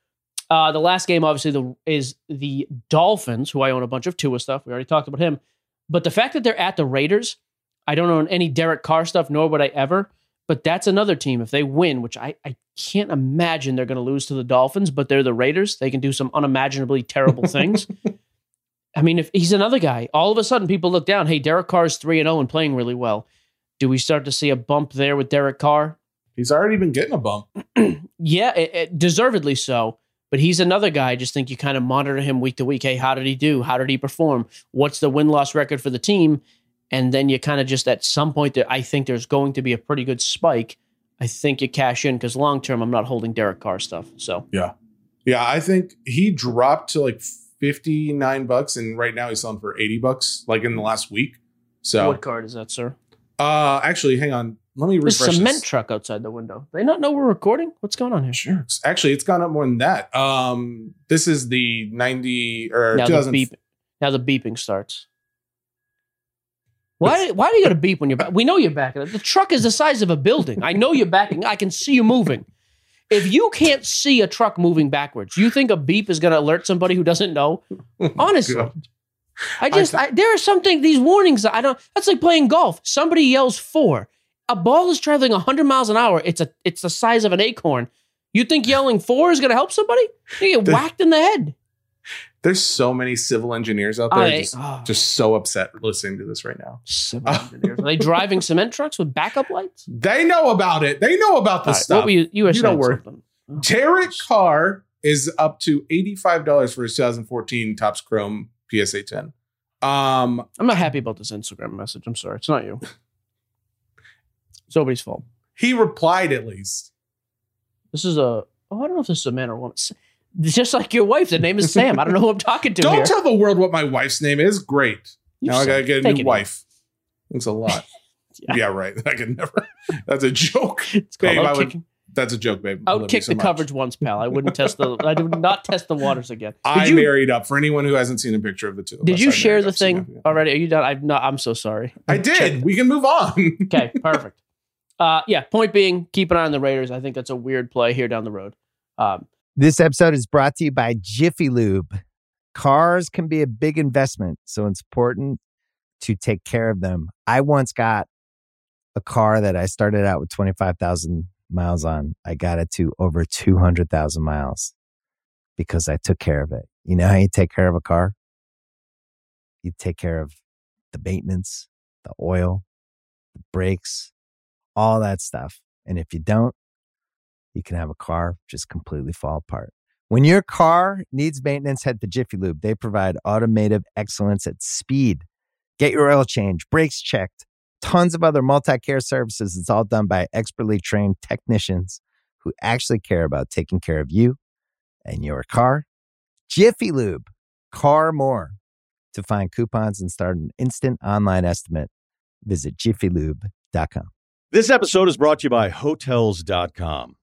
Uh, the last game, obviously, the, is the Dolphins, who I own a bunch of Tua stuff. We already talked about him. But the fact that they're at the Raiders, I don't own any Derek Carr stuff, nor would I ever. But that's another team. If they win, which I, I can't imagine they're going to lose to the Dolphins, but they're the Raiders. They can do some unimaginably terrible things. I mean, if he's another guy, all of a sudden people look down. Hey, Derek Carr's three and oh and playing really well. Do we start to see a bump there with Derek Carr? he's already been getting a bump. Yeah, it, it, deservedly so. But he's another guy. I just think you kind of monitor him week to week. Hey, how did he do? How did he perform? What's the win-loss record for the team? And then you kind of just at some point that I think there's going to be a pretty good spike. I think you cash in because long term I'm not holding Derek Carr stuff. So Yeah. Yeah. I think he dropped to like fifty-nine bucks, and right now he's selling for eighty bucks, like in the last week. So What card is that, sir? Uh, actually, hang on. Let me There's refresh a cement this. truck outside the window. They not know we're recording? What's going on here? Sure. Actually, it's gone up more than that. Um, this is the ninety or Now two the thousand. beep. Now the beeping starts. Why? Why do you got to beep when you're back? We know you're backing. The truck is the size of a building. I know you're backing. I can see you moving. If you can't see a truck moving backwards, you think a beep is going to alert somebody who doesn't know? Honestly, God. I just I I, there are something these warnings that I don't. That's like playing golf. Somebody yells four. A ball is traveling one hundred miles an hour. It's a it's the size of an acorn. You think yelling four is going to help somebody? You get The- whacked in the head. There's so many civil engineers out there I- just, oh. just so upset listening to this right now. Civil engineers. Are they driving cement trucks with backup lights? They know about it. They know about All this right, stuff. what were you, you were You saying don't worry. something. Tarek Carr is up to eighty-five dollars for his twenty fourteen Topps Chrome P S A ten. Um, I'm not happy about this Instagram message. I'm sorry. It's not you. It's nobody's fault. he replied at least. This is a, oh, I don't know if this is a man or a woman. S- Just like your wife, the name is Sam. I don't know who I'm talking to Don't here. tell the world what my wife's name is. Great. You now I said- gotta get a take new it wife. Thanks a lot. Yeah. yeah. right. I could never. That's a joke. It's called Babe, I out would, kicking. that's a joke, babe. I love you Outkick so the much. coverage once, pal. I wouldn't test the. I would not test the waters again. Did I you, married up. For anyone who hasn't seen a picture of the two of did us, you I share married the up thing significantly. already? Are you done? I'm not. I'm so sorry. I did. We can move on. Okay, perfect. Uh, yeah. Point being, keep an eye on the Raiders. I think that's a weird play here down the road. Um, This episode is brought to you by Jiffy Lube. Cars can be a big investment, so it's important to take care of them. I once got a car that I started out with twenty-five thousand miles on. I got it to over two hundred thousand miles because I took care of it. You know how you take care of a car? You take care of the maintenance, the oil, the brakes, all that stuff. And if you don't, you can have a car just completely fall apart. When your car needs maintenance, head to Jiffy Lube. They provide automotive excellence at speed. Get your oil change, brakes checked, tons of other multi-care services. It's all done by expertly trained technicians who actually care about taking care of you and your car. Jiffy Lube, car more. To find coupons and start an instant online estimate, visit jiffy lube dot com. This episode is brought to you by Hotels dot com.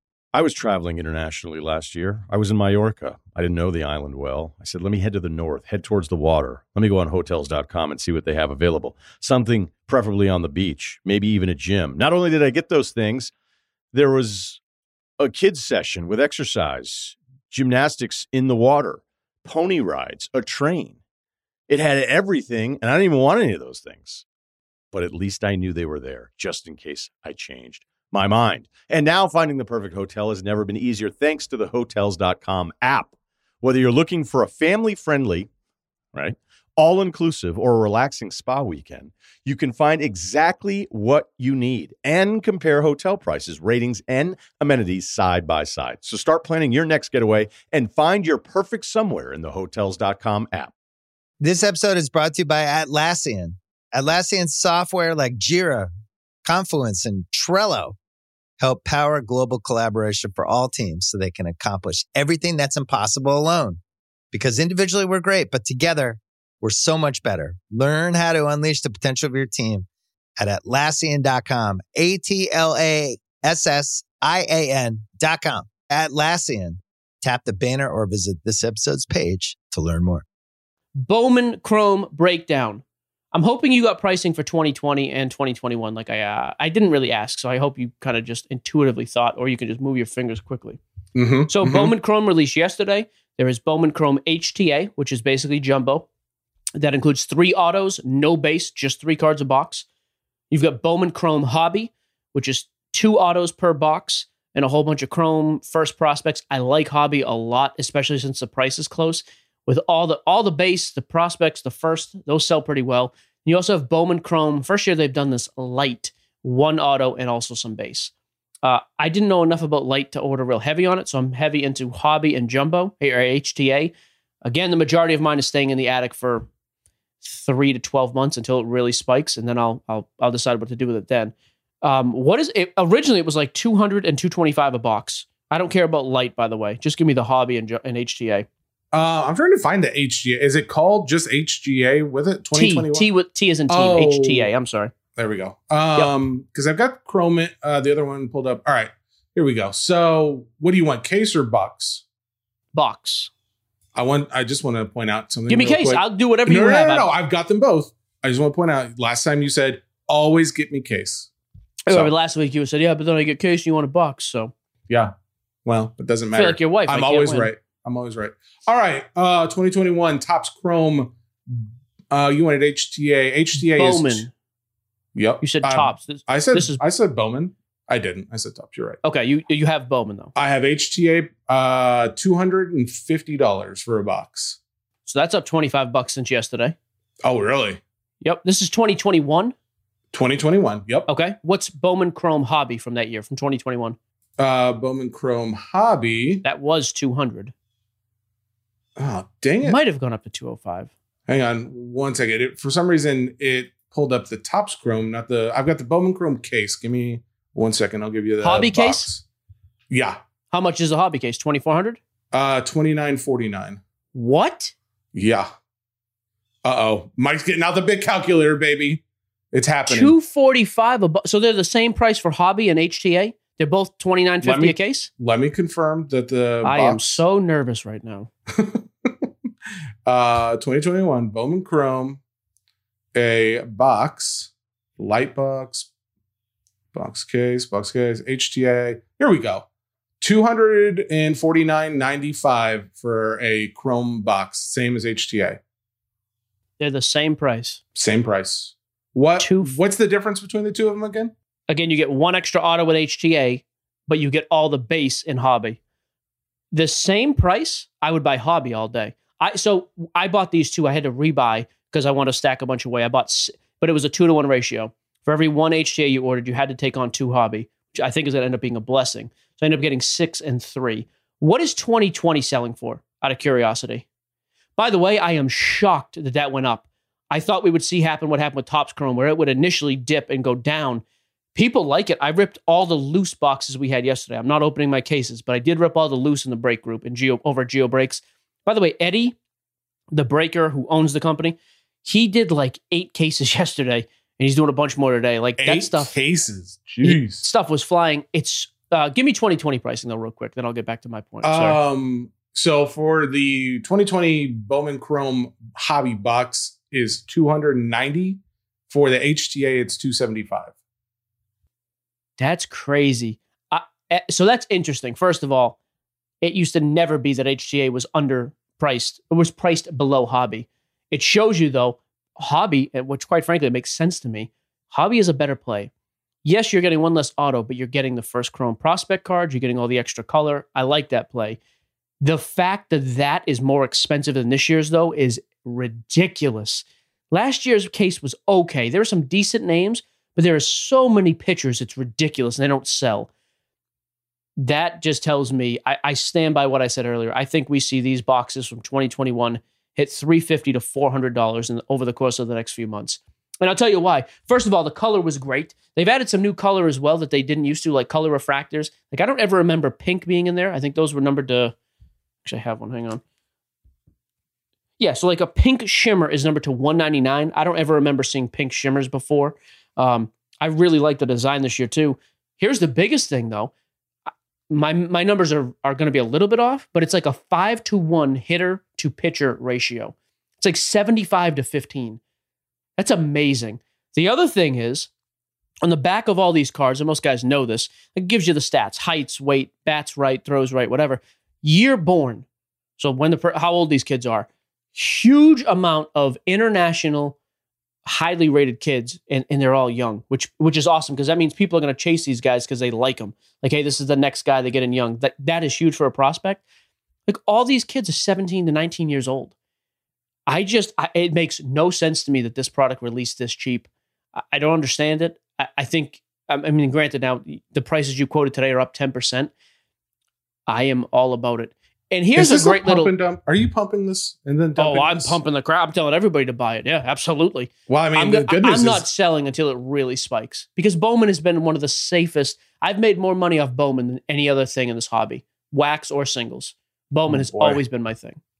I was traveling internationally last year. I was in Mallorca. I didn't know the island well. I said, let me head to the north, head towards the water. Let me go on Hotels dot com and see what they have available. Something preferably on the beach, maybe even a gym. Not only did I get those things, there was a kids session with exercise, gymnastics in the water, pony rides, a train. It had everything, and I didn't even want any of those things. But at least I knew they were there, just in case I changed my mind. And now finding the perfect hotel has never been easier thanks to the Hotels dot com app. Whether you're looking for a family-friendly, right, all-inclusive or a relaxing spa weekend, you can find exactly what you need and compare hotel prices, ratings, and amenities side by side. So start planning your next getaway and find your perfect somewhere in the Hotels dot com app. This episode is brought to you by Atlassian. Atlassian software like Jira, Confluence, and Trello help power global collaboration for all teams so they can accomplish everything that's impossible alone. Because individually we're great, but together we're so much better. Learn how to unleash the potential of your team at Atlassian dot com. A T L A S S I A N dot com. Atlassian. Tap the banner or visit this episode's page to learn more. Bowman Chrome breakdown. I'm hoping you got pricing for twenty twenty and twenty twenty-one. Like I, uh, I didn't really ask, so I hope you kind of just intuitively thought, or you can just move your fingers quickly. Mm-hmm. So mm-hmm. Bowman Chrome released yesterday. There is Bowman Chrome H T A, which is basically jumbo. That includes three autos, no base, just three cards a box. You've got Bowman Chrome Hobby, which is two autos per box and a whole bunch of Chrome first prospects. I like Hobby a lot, especially since the price is close. With all the all the base, the prospects, the first, those sell pretty well. You also have Bowman Chrome. First year they've done this light, one auto, and also some base. Uh, I didn't know enough about light to order real heavy on it, so I'm heavy into Hobby and Jumbo, or H T A. Again, the majority of mine is staying in the attic for three to twelve months until it really spikes, and then I'll I'll I'll decide what to do with it then. Um, what is it? Originally, it was like two hundred and two twenty-five a box. I don't care about light, by the way. Just give me the Hobby and, and H T A. Uh, I'm trying to find the H G A. Is it called just H G A with it? twenty twenty-one T, T, with, T is in team, Oh. H T A. I'm sorry. There we go. Um, because I've got Chrome, uh, the other one pulled up. All right, here we go. So, what do you want, case or box? Box. I want. I just want to point out something. Give me real case. quick. I'll do whatever no, you no, have. No, no, no. I- I've got them both. I just want to point out. Last time you said always get me case. Oh, So, but last week you said, yeah, but then I get case and you want a box. So yeah. Well, it doesn't I matter. feel like your wife. I I'm can't always win. right. I'm always right. All right. Uh, twenty twenty-one Topps Chrome. Uh, you wanted H T A. H T A Bowman. is. Yep. You said Um, Topps. This, I said. this is I said Bowman. I didn't. I said Topps. You're right. okay. You you have Bowman though. I have H T A. Uh, two hundred and fifty dollars for a box. So that's up twenty-five bucks since yesterday. Oh, really? Yep. This is twenty twenty-one. twenty twenty-one. Yep. Okay. What's Bowman Chrome Hobby from that year, from twenty twenty-one? Uh, Bowman Chrome Hobby. That was two hundred. Oh, dang it! Might have gone up to two oh five. Hang on one second. It, for some reason, it pulled up the Topps Chrome, not the. I've got the Bowman Chrome case. Give me one second. I'll give you the Hobby box. case? Yeah. How much is a hobby case? twenty-four hundred? Uh, twenty-nine forty-nine. What? Yeah. Uh oh, Mike's getting out the big calculator, baby. It's happening. two forty-five a bu- So they're the same price for hobby and H T A? They're both twenty-nine fifty Let me- a case? Let me confirm that the I box, am so nervous right now. uh, twenty twenty-one Bowman Chrome, a box, light box, box case, box case, H T A. Here we go. two hundred forty-nine ninety-five for a Chrome box, same as H T A. They're the same price. Same price. What? Two- What's the difference between the two of them again? Again, you get one extra auto with H T A, but you get all the base in hobby. The same price, I would buy hobby all day. I so I bought these two. I had to rebuy because I want to stack a bunch away. I bought, s- but it was a two to one ratio. For every one H T A you ordered, you had to take on two hobby, which I think is going to end up being a blessing. So I ended up getting six and three. What is twenty twenty selling for? Out of curiosity. By the way, I am shocked that that went up. I thought we would see happen what happened with Topps Chrome, where it would initially dip and go down. People like it. I ripped all the loose boxes we had yesterday. I'm not opening my cases, but I did rip all the loose in the break group and Geo over Geo Breaks. By the way, Eddie, the breaker who owns the company, he did like eight cases yesterday, and he's doing a bunch more today. Like Eight that stuff, cases. it- Jeez. stuff was flying. It's uh, give me twenty twenty pricing though, real quick. Then I'll get back to my point. Sorry. Um. So for the twenty twenty Bowman Chrome Hobby box is two hundred ninety. For the H T A, it's two seventy-five. That's crazy. I, eh, so that's interesting. First of all, it used to never be that H T A was underpriced. It was priced below hobby. It shows you, though, hobby, eh, which quite frankly makes sense to me, hobby is a better play. Yes, you're getting one less auto, but you're getting the first Chrome prospect card. You're getting all the extra color. I like that play. The fact that that is more expensive than this year's, though, is ridiculous. Last year's case was okay. There are some decent names, but there are so many pitchers, it's ridiculous, and they don't sell. That just tells me, I, I stand by what I said earlier. I think we see these boxes from twenty twenty-one hit three hundred fifty dollars to four hundred dollars in, over the course of the next few months. And I'll tell you why. First of all, the color was great. They've added some new color as well that they didn't used to, like color refractors. Like I don't ever remember pink being in there. I think those were numbered to, actually I have one, hang on. Yeah, so like a pink shimmer is numbered to one ninety-nine. I don't ever remember seeing pink shimmers before. Um, I really like the design this year too. Here's the biggest thing though. My my numbers are, are going to be a little bit off, but it's like a five to one hitter to pitcher ratio. It's like seventy-five to fifteen. That's amazing. The other thing is, on the back of all these cards, and most guys know this, it gives you the stats, heights, weight, bats right, throws right, whatever. Year born. So when the per- how old these kids are. Huge amount of international, highly rated kids, and, and they're all young, which which is awesome because that means people are going to chase these guys because they like them. Like, hey, this is the next guy they get in young. That that is huge for a prospect. Like all these kids are seventeen to nineteen years old. I just, I, it makes no sense to me that this product released this cheap. I, I don't understand it. I, I think, I mean, granted, now the prices you quoted today are up ten percent. I am all about it. And here's Is a this great pump little. and dump? Are you pumping this and then Oh, dumping I'm this? pumping the crap. I'm telling everybody to buy it. Yeah, absolutely. Well, I mean, I'm, the go- good news I'm is not selling until it really spikes because Bowman has been one of the safest. I've made more money off Bowman than any other thing in this hobby, wax or singles. Bowman Oh, has boy. always been my thing.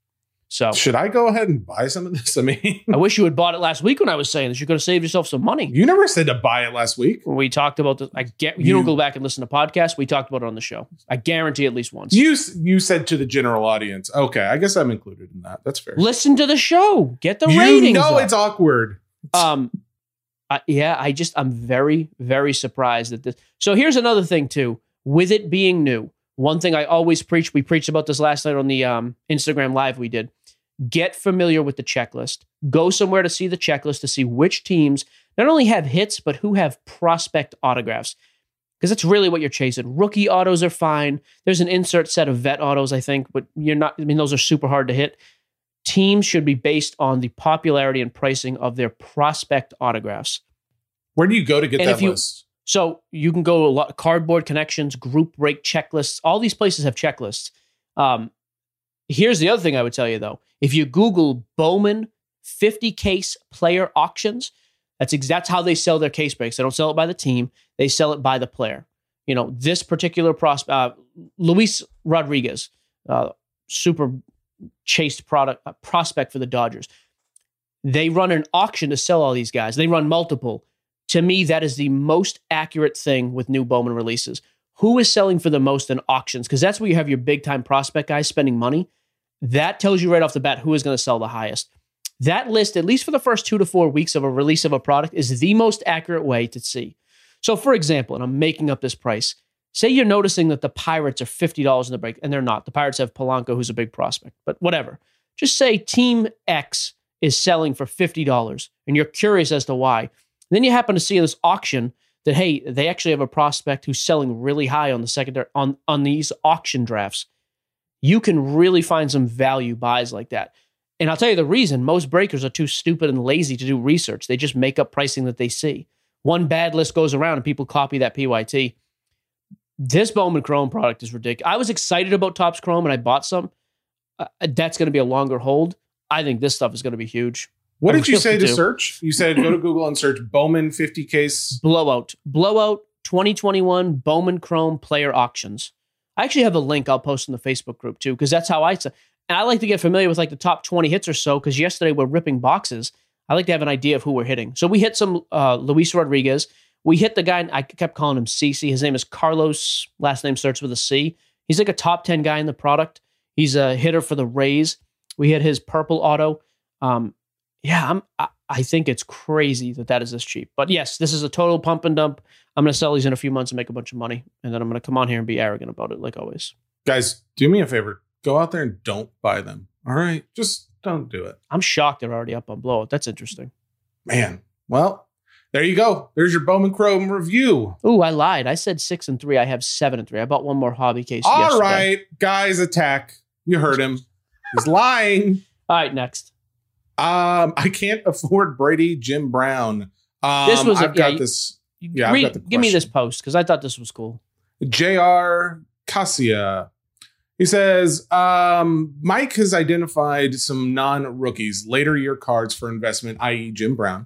So should I go ahead and buy some of this? I mean, I wish you had bought it last week when I was saying this. You could have saved yourself some money. You never said to buy it last week. When we talked about this, I get you, You- don't go back and listen to podcasts. We talked about it on the show. I guarantee at least once. You s- you said to the general audience. Okay, I guess I'm included in that. That's fair. Listen to the show. Get the you ratings. know up. it's awkward. Um, I, yeah, I just I'm very very surprised at this. So here's another thing too. With it being new, one thing I always preach. We preached about this last night on the um, Instagram live we did. Get familiar with the checklist. Go somewhere to see the checklist to see which teams not only have hits but who have prospect autographs. Because that's really what you're chasing. Rookie autos are fine. There's an insert set of vet autos, I think, but you're not. I mean, those are super hard to hit. Teams should be based on the popularity and pricing of their prospect autographs. Where do you go to get And that if you- list? So you can go a lot Cardboard Connections, Group Break checklists. All these places have checklists. Um, here's the other thing I would tell you though: if you Google Bowman fifty case player auctions, that's ex- that's how they sell their case breaks. They don't sell it by the team; they sell it by the player. You know, this particular prospect, uh, Luis Rodriguez, uh, super chased product uh, prospect for the Dodgers. They run an auction to sell all these guys. They run multiple. To me, that is the most accurate thing with new Bowman releases. Who is selling for the most in auctions? Because that's where you have your big time prospect guys spending money. That tells you right off the bat who is going to sell the highest. That list, at least for the first two to four weeks of a release of a product, is the most accurate way to see. So, for example, and I'm making up this price, say you're noticing that the Pirates are fifty dollars in the break, and they're not. The Pirates have Polanco, who's a big prospect, but whatever. Just say Team X is selling for fifty dollars, and you're curious as to why. And then you happen to see this auction that, hey, they actually have a prospect who's selling really high on the secondary on, on these auction drafts. You can really find some value buys like that. And I'll tell you the reason: most breakers are too stupid and lazy to do research. They just make up pricing that they see. One bad list goes around and people copy that P Y T. This Bowman Chrome product is ridiculous. I was excited about Topps Chrome and I bought some. Uh, that's going to be a longer hold. I think this stuff is going to be huge. What I did you really say to do. search? You said go to Google and search Bowman fifty case. Blowout. Blowout twenty twenty-one Bowman Chrome player auctions. I actually have a link I'll post in the Facebook group too, because that's how I and I like to get familiar with like the top twenty hits or so, because yesterday we're ripping boxes. I like to have an idea of who we're hitting. So we hit some uh, Luis Rodriguez. We hit the guy, I kept calling him Cece. His name is Carlos. Last name starts with a C. He's like a top ten guy in the product. He's a hitter for the Rays. We hit his purple auto. Um, yeah, I'm, I, I think it's crazy that that is this cheap. But yes, this is a total pump and dump. I'm going to sell these in a few months and make a bunch of money. And then I'm going to come on here and be arrogant about it like always. Guys, do me a favor. Go out there and don't buy them. All right? Just don't do it. I'm shocked they're already up on Blowout. That's interesting. Man. Well, there you go. There's your Bowman Chrome review. Ooh, I lied. I said six and three. I have seven and three. I bought one more hobby case. All yesterday. right, guys, attack. You heard him. He's lying. All right, next. Um, I can't afford Brady Jim Brown. Um, This was a- I've got yeah, you- this. Yeah, I've Read- got the give me this question. post because I thought this was cool. J R Cassia. He says, um, Mike has identified some non-rookies, later year cards for investment, that is. Jim Brown.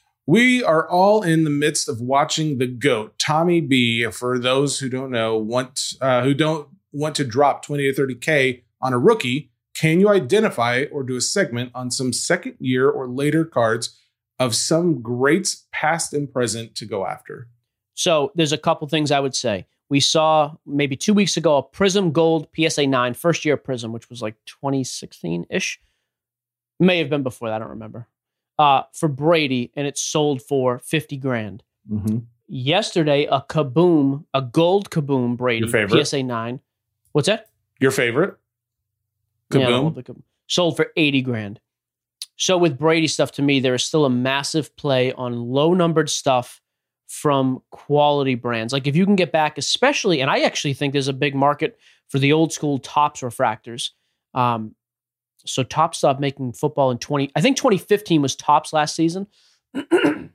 We are all in the midst of watching the GOAT, Tommy B. For those who don't know, want uh, who don't want to drop twenty to thirty K on a rookie, can you identify or do a segment on some second year or later cards of some greats past and present to go after? So there's a couple things I would say. We saw maybe two weeks ago a Prism Gold P S A nine, first year Prism, which was like twenty sixteen-ish. May have been before that, I don't remember. Uh, for Brady, and it sold for fifty grand. Mm-hmm. Yesterday, a Kaboom, a gold Kaboom Brady, Your favorite? P S A nine. What's that? Your favorite? Yeah, I Kaboom? love the Kaboom. Sold for eighty grand. So with Brady stuff, to me, there is still a massive play on low numbered stuff from quality brands. Like if you can get back, especially, and I actually think there's a big market for the old school Topps refractors. Um, so Topps stopped making football in twenty. I think twenty fifteen was Topps last season. And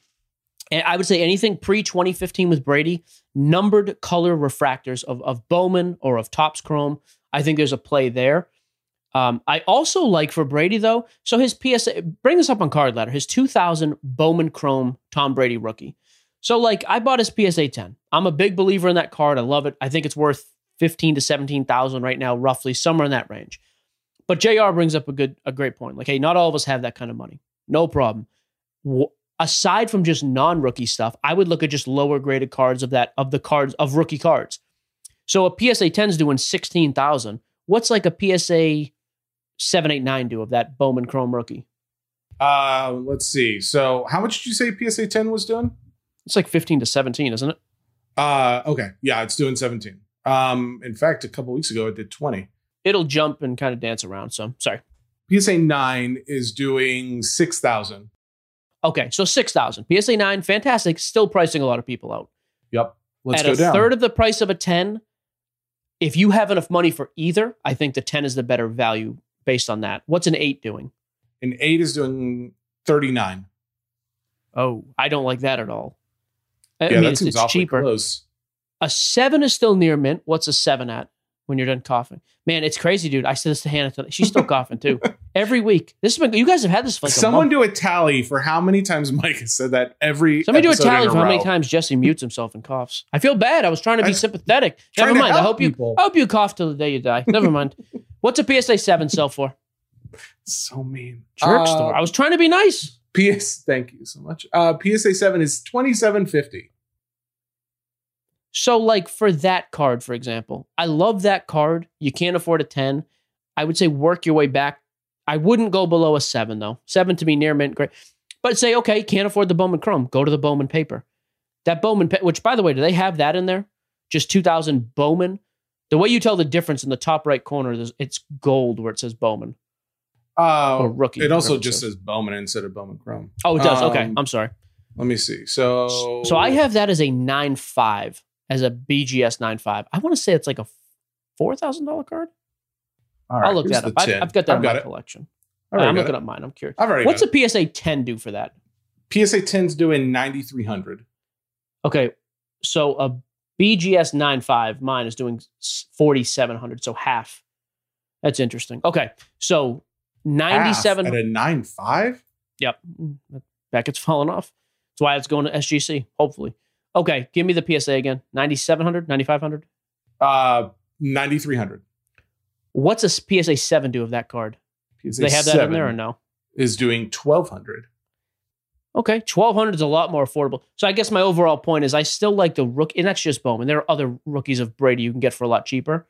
I would say anything pre twenty fifteen with Brady, numbered color refractors of, of Bowman or of Topps Chrome. I think there's a play there. Um, I also like for Brady, though, so his P S A, bring this up on Card Ladder, his two thousand Bowman Chrome Tom Brady rookie. So, like, I bought his P S A ten. I'm a big believer in that card. I love it. I think it's worth fifteen to seventeen thousand right now, roughly, somewhere in that range. But J R brings up a good, a great point. Like, hey, not all of us have that kind of money. No problem. W- aside from just non-rookie stuff, I would look at just lower graded cards of that, of the cards, of rookie cards. So a P S A ten is doing sixteen thousand. What's like a P S A seven eight nine do of that Bowman Chrome rookie? Uh, let's see. So how much did you say P S A ten was doing? It's like fifteen to seventeen, isn't it? Uh, okay. Yeah, it's doing seventeen. Um, in fact, a couple weeks ago, it did twenty. It'll jump and kind of dance around. So sorry. P S A nine is doing six thousand. Okay, so six thousand. P S A nine, fantastic. Still pricing a lot of people out. Yep. Let's At go a down. third of the price of a ten, if you have enough money for either, I think the ten is the better value based on that. What's an eight doing? An eight is doing thirty-nine. Oh, I don't like that at all. I Yeah, mean, that it's, seems it's awfully cheaper. close. A seven is still near mint. What's a seven at when you're done coughing? Man, it's crazy, dude. I said this to Hannah today. She's still coughing too. Every week. This has been, you guys have had this for like a Someone month. do a tally for how many times Mike has said that every Somebody do a episode tally in for how many row. times Jesse mutes himself and coughs. I feel bad. I was trying to be I'm sympathetic. trying Never to mind. I help hope you people. I hope you cough till the day you die. Never mind. What's a P S A seven sell for? So mean. Jerk Uh, store. I was trying to be nice. P S. Thank you so much. Uh, P S A seven is twenty-seven fifty. So, like for that card, for example, I love that card. You can't afford a ten. I would say work your way back. I wouldn't go below a seven, though. Seven to me near mint, great. But say, okay, can't afford the Bowman Chrome. Go to the Bowman paper. That Bowman, pa- which by the way, do they have that in there? Just two thousand Bowman. The way you tell the difference in the top right corner, there's- it's gold where it says Bowman. Uh, Or rookie, It also whatever it just says. says Bowman instead of Bowman Chrome. Oh, it does. Okay, Um, I'm sorry. Let me see. So, So I have that as a nine five, as a B G S nine five. I want to say it's like a four thousand dollars card. All right, I'll look here's that up. the I've, ten. I've got that I've in got my it. collection. I've already I'm got looking it. up mine. I'm curious. I've already What's got a P S A ten do for that? P S A ten's doing ninety-three hundred. Okay, so a B G S nine five, mine is doing forty-seven hundred, so half. That's interesting. Okay, so ninety-seven. At a nine five? Yep, that packet's falling off. That's why it's going to S G C, hopefully. Okay, give me the P S A again. ninety-seven hundred, ninety-five hundred? Uh, ninety-three hundred. What's a P S A seven do of that card? P S A Do they have that in there or seven no? is doing twelve hundred. Okay, twelve hundred is a lot more affordable. So I guess my overall point is I still like the rookie, and that's just Bowman. There are other rookies of Brady you can get for a lot cheaper.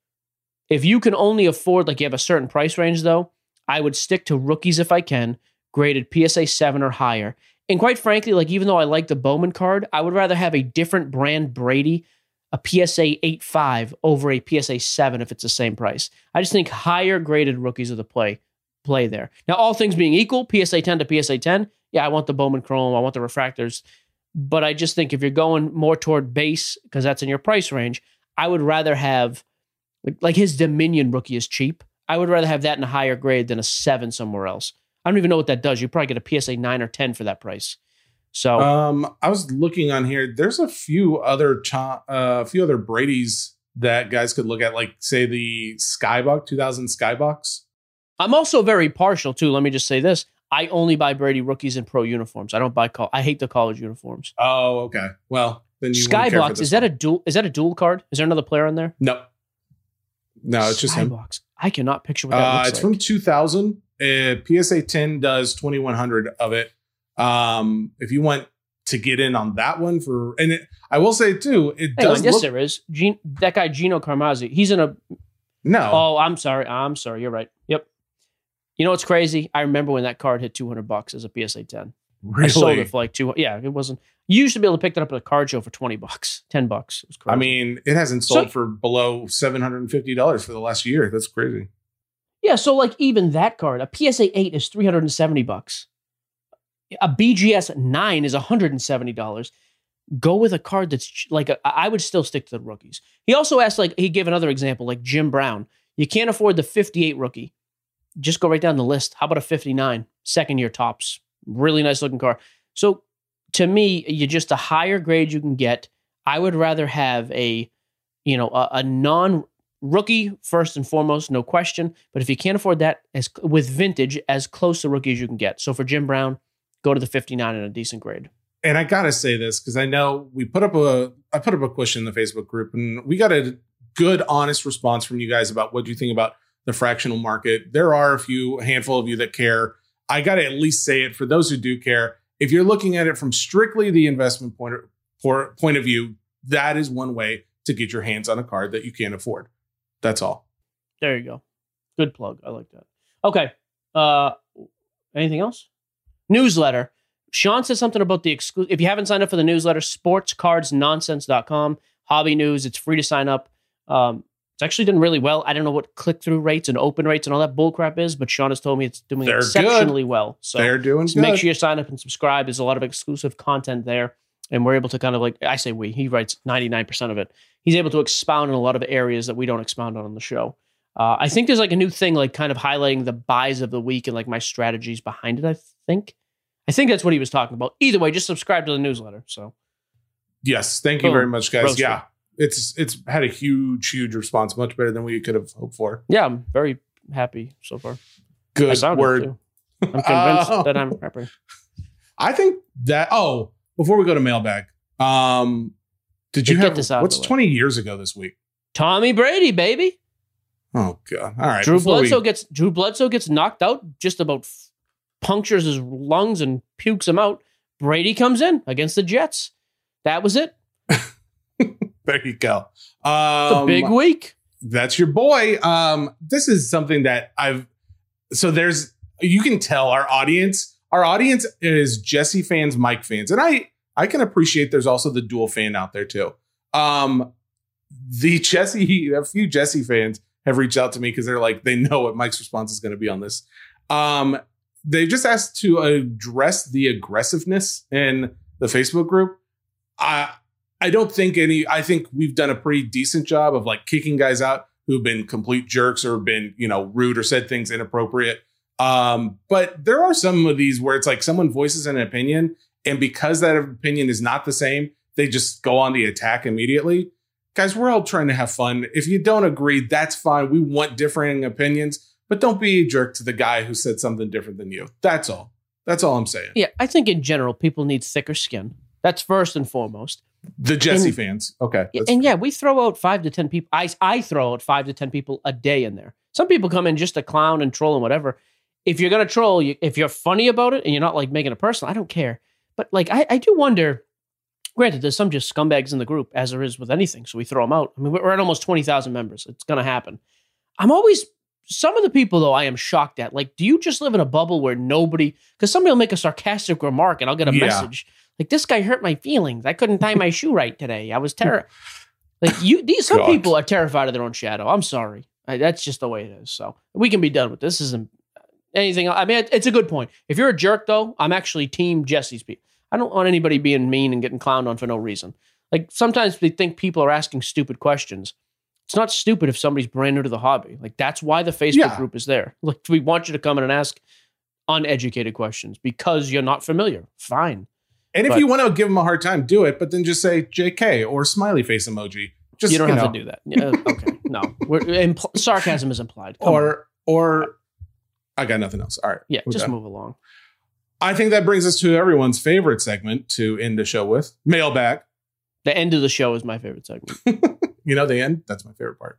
If you can only afford, like you have a certain price range though, I would stick to rookies if I can, graded P S A seven or higher. And quite frankly, like even though I like the Bowman card, I would rather have a different brand Brady, a P S A eight five over a P S A seven if it's the same price. I just think higher graded rookies are the play play there. Now, all things being equal, P S A ten to P S A ten, yeah, I want the Bowman Chrome, I want the refractors. But I just think if you're going more toward base, because that's in your price range, I would rather have, like, like his Dominion rookie is cheap. I would rather have that in a higher grade than a seven somewhere else. I don't even know what that does. You probably get a P S A nine or ten for that price. So Um, I was looking on here. There's a few other cha- uh, a few other Brady's that guys could look at, like say the Skybox two thousand Skybox. I'm also very partial too. Let me just say this. I only buy Brady rookies in pro uniforms. I don't buy col- I hate the college uniforms. Oh, okay. Well, then you wouldn't care for Skybox, this is that one. a dual is that a dual card? Is there another player in there? No, no, it's just him. Skybox. I cannot picture what that Uh, looks it's like. from two thousand. Uh, P S A ten does twenty-one hundred of it. Um, if you want to get in on that one for, and it, I will say too, it Hang does on, yes, look, there is. Gene, that guy Gino Carmazzi. He's in a. no, Oh, I'm sorry. I'm sorry. You're right. Yep. You know what's crazy? I remember when that card hit two hundred bucks as a P S A ten. I sold really. it for like two. Yeah, it wasn't. You used to be able to pick that up at a card show for twenty bucks, ten bucks. It was crazy. I mean, it hasn't So- sold for below seven hundred and fifty dollars for the last year. That's crazy. yeah. So like even that card, a P S A eight is three hundred and seventy bucks. A B G S nine is one hundred and seventy dollars. Go with a card that's ch- like a, I would still stick to the rookies. He also asked, like he gave another example, like Jim Brown. You can't afford the fifty-eight rookie. Just go right down the list. How about a fifty-nine, second year tops? Really nice looking car. So to me, you just a higher grade you can get. I would rather have a, you know, a, a non rookie first and foremost, no question. But if you can't afford that, as with vintage, as close to rookie as you can get. So for Jim Brown, go to the fifty-nine in a decent grade. And I gotta say this because I know we put up a I put up a question in the Facebook group, and we got a good, honest response from you guys about what do you think about the fractional market. There are a few, a handful of you that care. I got to at least say it for those who do care. If you're looking at it from strictly the investment point of, point of view, that is one way to get your hands on a card that you can't afford. That's all. There you go. Good plug. I like that. Okay. Uh, anything else? Newsletter. Sean said something about the exclusive. If you haven't signed up for the newsletter, sports cards nonsense dot com, hobby news. It's free to sign up. Um, it's actually done really well. I don't know what click-through rates and open rates and all that bullcrap is, but Sean has told me it's doing They're exceptionally good. well. So They're doing so good. make sure you sign up and subscribe. There's a lot of exclusive content there. And we're able to kind of like, I say we, he writes ninety-nine percent of it. He's able to expound in a lot of areas that we don't expound on on the show. Uh, I think there's like a new thing, like kind of highlighting the buys of the week and like my strategies behind it, I think. I think that's what he was talking about. Either way, just subscribe to the newsletter. So, yes, thank you Boom. very much, guys. Roasted. Yeah, it's it's had a huge, huge response, much better than we could have hoped for. Yeah, I'm very happy so far. I Good sounded word. too. I'm convinced Oh. that I'm happy. I think that. Oh, before we go to mailbag, um, did you Get have this out of what's the way. twenty years ago this week? Tommy Brady, baby. Oh God! All right, Drew before we- Bledsoe gets Drew Bledsoe gets knocked out, just about f- punctures his lungs and pukes him out. Brady comes in against the Jets. That was it. There you go. It's Um, a big week. That's your boy. Um, this is something that I've. So there's, you can tell our audience. Our audience is Jesse fans, Mike fans, and I. I can appreciate there's also the dual fan out there too. Um, the Jesse, a few Jesse fans have reached out to me because they're like, they know what Mike's response is going to be on this. Um, they've just asked to address the aggressiveness in the Facebook group. I I don't think any, I think we've done a pretty decent job of like kicking guys out who've been complete jerks or been, you know, rude or said things inappropriate. Um, but there are some of these where it's like someone voices an opinion, and because that opinion is not the same, they just go on the attack immediately. Guys, we're all trying to have fun. If you don't agree, that's fine. We want differing opinions, but don't be a jerk to the guy who said something different than you. That's all. That's all I'm saying. Yeah, I think in general, people need thicker skin. That's first and foremost. The Jesse And- fans. Okay. that's And yeah, we throw out five to ten people. I, I throw out five to ten people a day in there. Some people come in just to clown and troll and whatever. If you're going to troll, you, if you're funny about it and you're not like making it personal, I don't care. But like, I, I do wonder, granted, there's some just scumbags in the group, as there is with anything. So we throw them out. I mean, we're at almost twenty thousand members. It's going to happen. I'm always, some of the people though, I am shocked at. Like, do you just live in a bubble where nobody, because somebody will make a sarcastic remark and I'll get a Yeah. message. Like, this guy hurt my feelings. I couldn't tie my shoe right today. I was terrified. Like, you, these, some God. people are terrified of their own shadow. I'm sorry. I, that's just the way it is. So we can be done with this. This isn't anything. I mean, it, it's a good point. If you're a jerk though, I'm actually team Jesse's people. I don't want anybody being mean and getting clowned on for no reason. Like, sometimes they think people are asking stupid questions. It's not stupid if somebody's brand new to the hobby. Like, that's why the Facebook Yeah. group is there. Like, we want you to come in and ask uneducated questions because you're not familiar. Fine. And if But- you want to give them a hard time, do it, but then just say J K or smiley face emoji. Just you don't have know. to do that. Yeah, okay. No. We're, impl- sarcasm is implied. Come on. Or, or I got nothing else. All right. Yeah, we're just done. move along. I think that brings us to everyone's favorite segment to end the show with mailbag. The end of the show is my favorite segment. You know, the end. That's my favorite part.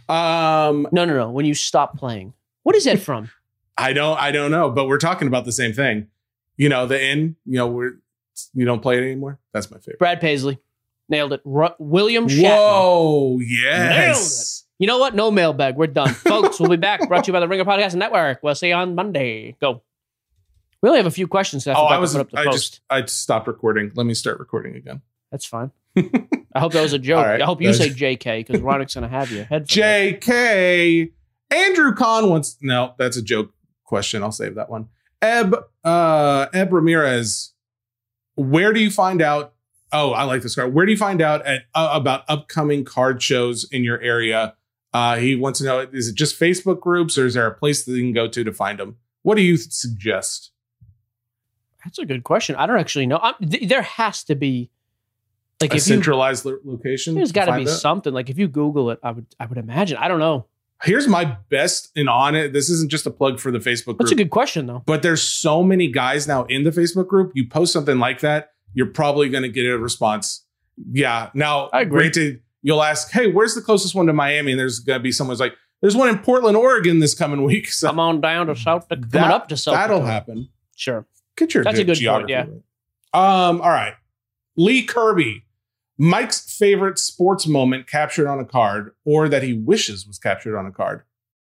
Um, No, no, no. When you stop playing. What is that from? I don't, I don't know, but we're talking about the same thing. You know, the end. You know, we're you don't play it anymore. That's my favorite. Brad Paisley. Nailed it. Ru- William Shatner. Whoa, yes. You know what? No mailbag. We're done. Folks, we'll be back. Brought to you by the Ringer Podcast Network. We'll see you on Monday. Go. We only have a few questions. So I Oh, forgot I was. to put up the I post. just. I stopped recording. Let me start recording again. That's fine. I hope that was a joke. All right. I hope you That was- say J K because Ronic's going to have your head. for that. J K. Andrew Kahn wants. No, that's a joke question. I'll save that one. Eb. Uh, Eb Ramirez. Where do you find out? Oh, I like this card. Where do you find out at uh, about upcoming card shows in your area? Uh, he wants to know: is it just Facebook groups, or is there a place that you can go to to find them? What do you suggest? That's a good question. I don't actually know. I'm, th- there has to be like A if you, centralized lo- location. there's got to find be that? something. Like if you Google it, I would I would imagine. I don't know. Here's my best and on it. This isn't just a plug for the Facebook group. That's a good question though. But there's so many guys now in the Facebook group. You post something like that, you're probably going to get a response. Yeah. Now, I agree. granted, you'll ask, hey, where's the closest one to Miami? And there's going to be someone's like, There's one in Portland, Oregon this coming week. So Come on down to South Dakota. that, Coming up to South that'll Dakota. happen. Sure. Get your That's good a good geography point, right. Um, all right. Lee Kirby. Mike's favorite sports moment captured on a card or that he wishes was captured on a card.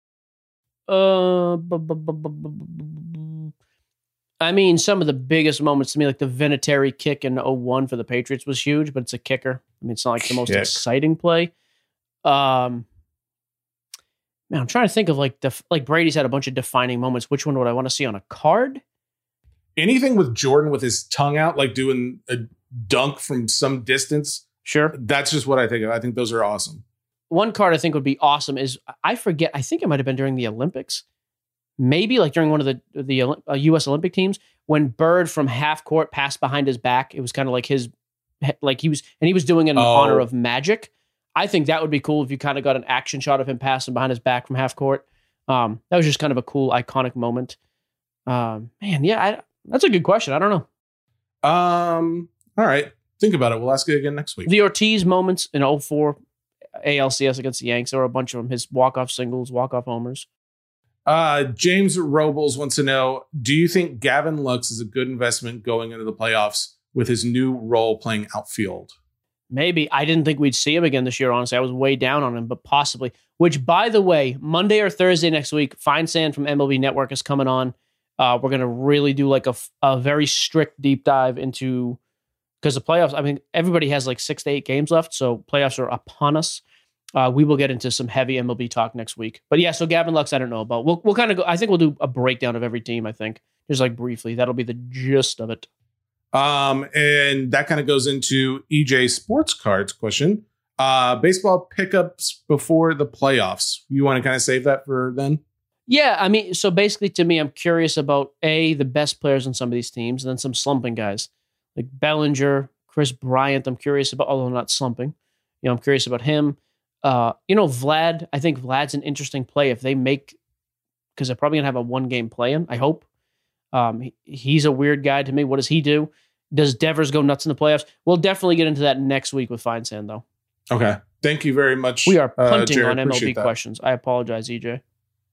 Uh, bu- bu- bu- bu- bu- bu- bu- I mean, some of the biggest moments to me, like the Vinatieri kick in oh one for the Patriots was huge, but it's a kicker. I mean, it's not like the most Kick. exciting play. Um, man, I'm trying to think of like the like Brady's had a bunch of defining moments. Which one would I want to see on a card? Anything with Jordan with his tongue out, like doing a dunk from some distance. Sure. That's just what I think of. I think those are awesome. One card I think would be awesome is I forget. I think it might have been during the Olympics, maybe like during one of the the uh, U S Olympic teams when Bird from half court passed behind his back. It was kind of like his like he was and he was doing it in Oh. honor of Magic. I think that would be cool if you kind of got an action shot of him passing behind his back from half court. Um, that was just kind of a cool iconic moment. Um, man, yeah, I, that's a good question. I don't know. Um. All right. Think about it. We'll ask it again next week. The Ortiz moments in oh four A L C S against the Yanks. There were a bunch of them. His walk-off singles, walk-off homers. Uh, James Robles wants to know, do you think Gavin Lux is a good investment going into the playoffs with his new role playing outfield? Maybe. I didn't think we'd see him again this year, honestly. I was way down on him, but possibly. Which, by the way, Monday or Thursday next week, Fine Sand from M L B Network is coming on. Uh, we're going to really do like a, a very strict deep dive into... Because the playoffs, I mean, everybody has like six to eight games left, so playoffs are upon us. Uh, we will get into some heavy M L B talk next week. But yeah, so Gavin Lux, I don't know about. We'll we'll kind of go. I think we'll do a breakdown of every team. I think just like briefly. That'll be the gist of it. Um, and that kind of goes into E J Sports Cards question. Uh, baseball pickups before the playoffs. You want to kind of save that for then? Yeah, I mean, so basically, to me, I'm curious about a the best players on some of these teams, and then some slumping guys. Like Bellinger, Chris Bryant, I'm curious about, although not slumping. You know, I'm curious about him. Uh, you know, Vlad, I think Vlad's an interesting play if they make, because they're probably going to have a one-game play-in, I hope. Um, he, he's a weird guy to me. What does he do? Does Devers go nuts in the playoffs? We'll definitely get into that next week with Fine Sand, though. Okay. Thank you very much. We are uh, punting Jared. on M L B Appreciate that. questions. I apologize, E J.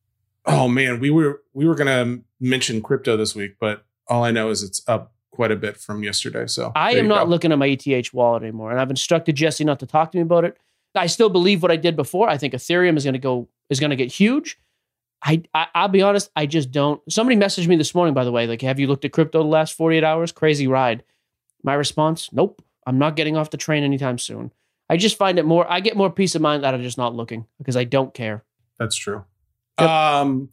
Oh, man. We were, we were going to mention crypto this week, but all I know is it's up quite a bit from yesterday. So I there am you not go. looking at my E T H wallet anymore, and I've instructed Jesse not to talk to me about it. I still believe what I did before. I think Ethereum is going to go is going to get huge. I, I I'll be honest, I just don't. Somebody messaged me this morning, by the way, like, have you looked at crypto the last forty-eight hours? Crazy ride. My response: nope. I'm not getting off the train anytime soon. I just find it more. I get more peace of mind out of just not looking because I don't care. That's true. Yep. Um,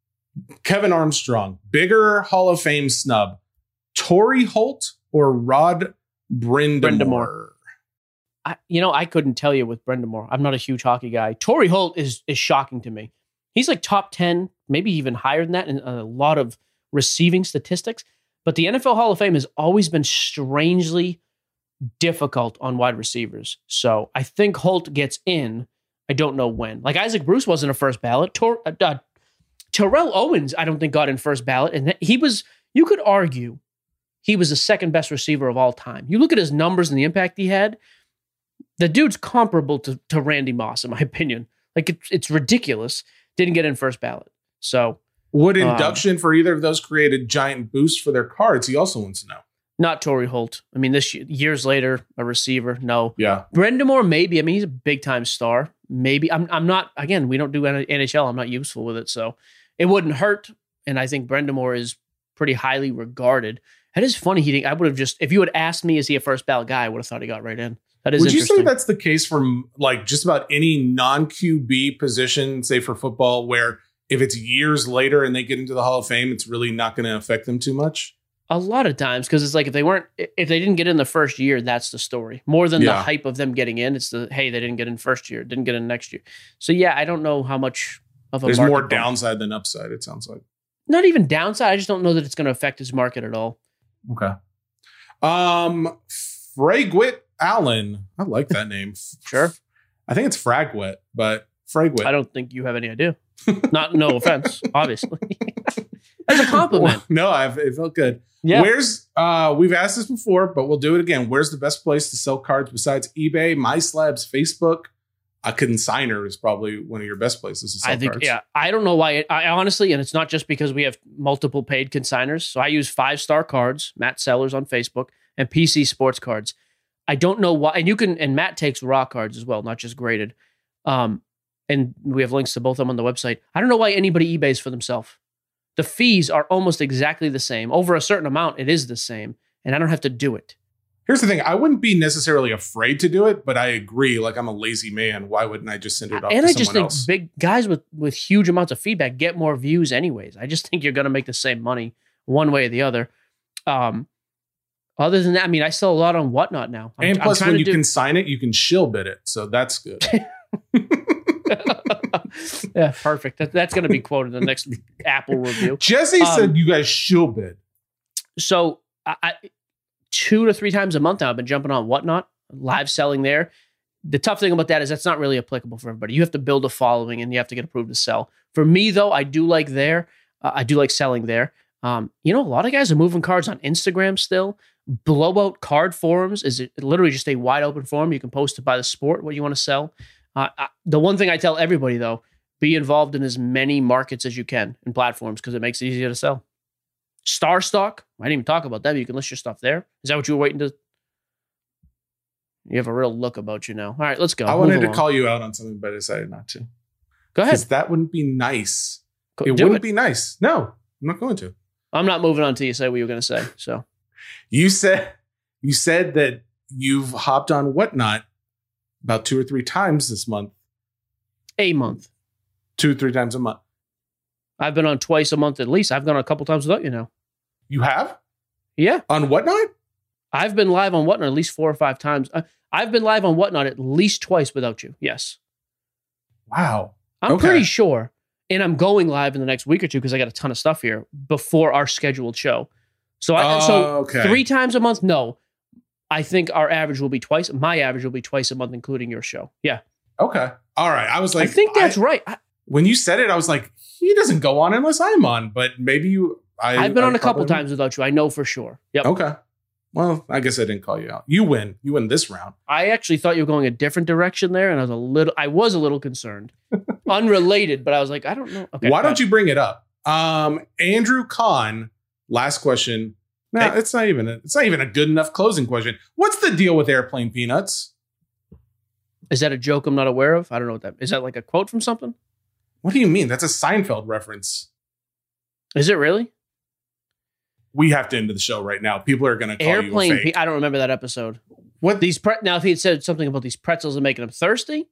Kevin Armstrong, bigger Hall of Fame snub. Torrey Holt or Rod Brindamore? Brindamore. I, you know, I couldn't tell you with Brindamore. I'm not a huge hockey guy. Torrey Holt is is shocking to me. He's like top ten, maybe even higher than that in a lot of receiving statistics. But the N F L Hall of Fame has always been strangely difficult on wide receivers. So I think Holt gets in. I don't know when. Like Isaac Bruce wasn't a first ballot. Tor, uh, uh, Terrell Owens, I don't think got in first ballot. And he was, you could argue, he was the second best receiver of all time. You look at his numbers and the impact he had, the dude's comparable to, to Randy Moss, in my opinion. Like, it's, it's ridiculous. Didn't get in first ballot. So, would um, induction for either of those create a giant boost for their cards? He also wants to know. not Torrey Holt. I mean, this years later, a receiver, no. Yeah. Brindamore, maybe. I mean, he's a big-time star. Maybe. I'm I'm not, again, we don't do N H L. I'm not useful with it, so it wouldn't hurt. And I think Brindamore is pretty highly regarded. That is funny. He didn't, I would have just, if you had asked me, is he a first ballot guy, I would have thought he got right in. That is Would you interesting. say that's the case for like just about any non-Q B position, say for football, where if it's years later and they get into the Hall of Fame, it's really not going to affect them too much? A lot of times, because it's like if they weren't, if they didn't get in the first year, that's the story. More than the Yeah. hype of them getting in, it's the, hey, they didn't get in first year, didn't get in next year. So yeah, I don't know how much of a There's market more bump. downside than upside, it sounds like. Not even downside. I just don't know that it's going to affect his market at all. Okay. Um, Fragwit Allen. I like that name. Sure. I think it's Fragwit, but Fragwit. I don't think you have any idea. Not, no offense, obviously. That's a compliment. No, I've, it felt good. Yeah. Where's, uh, we've asked this before, but we'll do it again. Where's the best place to sell cards besides eBay, MySlabs, Facebook? a consigner is probably one of your best places to sell I think, cards. yeah. I don't know why. It, I honestly, and it's not just because we have multiple paid consigners. So I use Five Star Cards, Matt Sellers on Facebook, and P C Sports Cards. I don't know why. And you can, and Matt takes raw cards as well, not just graded. Um, and we have links to both of them on the website. I don't know why anybody eBays for themselves. The fees are almost exactly the same. Over a certain amount, it is the same. And I don't have to do it. Here's the thing. I wouldn't be necessarily afraid to do it, but I agree. Like, I'm a lazy man. Why wouldn't I just send it off and to I someone just think else? big guys with, with huge amounts of feedback get more views anyways. I just think you're going to make the same money one way or the other. Um, other than that, I mean, I sell a lot on Whatnot now. I'm, and plus, I'm when you do- consign it, you can shill bid it. So that's good. Yeah, perfect. That, that's going to be quoted in the next Apple review. Jesse Um, said you guys shill bid. So I, I, two to three times a month now, I've been jumping on Whatnot, live selling there. The tough thing about that is that's not really applicable for everybody. You have to build a following and you have to get approved to sell. For me, though, I do like there. Uh, I do like selling there. Um, you know, a lot of guys are moving cards on Instagram still. Blowout card forums is it literally just a wide open forum. You can post it by the sport, what you want to sell. Uh, I, the one thing I tell everybody, though, be involved in as many markets as you can and platforms because it makes it easier to sell. Star Stock, I didn't even talk about that. But you can list your stuff there. Is that what you were waiting to? You have a real look about you now. All right, let's go. I Move wanted to along. call you out on something, but I decided not to. Go ahead. Because that wouldn't be nice. Go- it do wouldn't it. be nice. No, I'm not going to. I'm not moving on until you say what you were going to say. So You said you said that you've hopped on Whatnot about two or three times this month. a month. Two or three times a month. I've been on twice a month at least. I've gone a couple times without you now. You have? Yeah. On Whatnot? I've been live on Whatnot at least four or five times. Uh, I've been live on Whatnot at least twice without you. Yes. Wow. I'm Okay. pretty sure. And I'm going live in the next week or two because I got a ton of stuff here before our scheduled show. So I Oh, so okay. three times a month? No. I think our average will be twice. My average will be twice a month, including your show. Yeah. Okay. All right. I was like, I think that's I- right. I, when you said it, I was like, he doesn't go on unless I'm on. But maybe you. I, I've been I on a couple probably- times without you. I know for sure. Yep. Okay. Well, I guess I didn't call you out. You win. You win this round. I actually thought you were going a different direction there, and I was a little. I was a little concerned. Unrelated, but I was like, I don't know. Okay. Why don't you bring it up? Um, Andrew Kahn. Last question. No, Hey. it's not even. A, it's not even a good enough closing question. What's the deal with airplane peanuts? Is that a joke I'm not aware of? I don't know what that is. That like a quote from something? What do you mean? That's a Seinfeld reference. Is it really? We have to end the show right now. People are going to call Airplane. you a fake. Pe- I don't remember that episode. What? These pre- now, if he had said something about these pretzels and making them thirsty,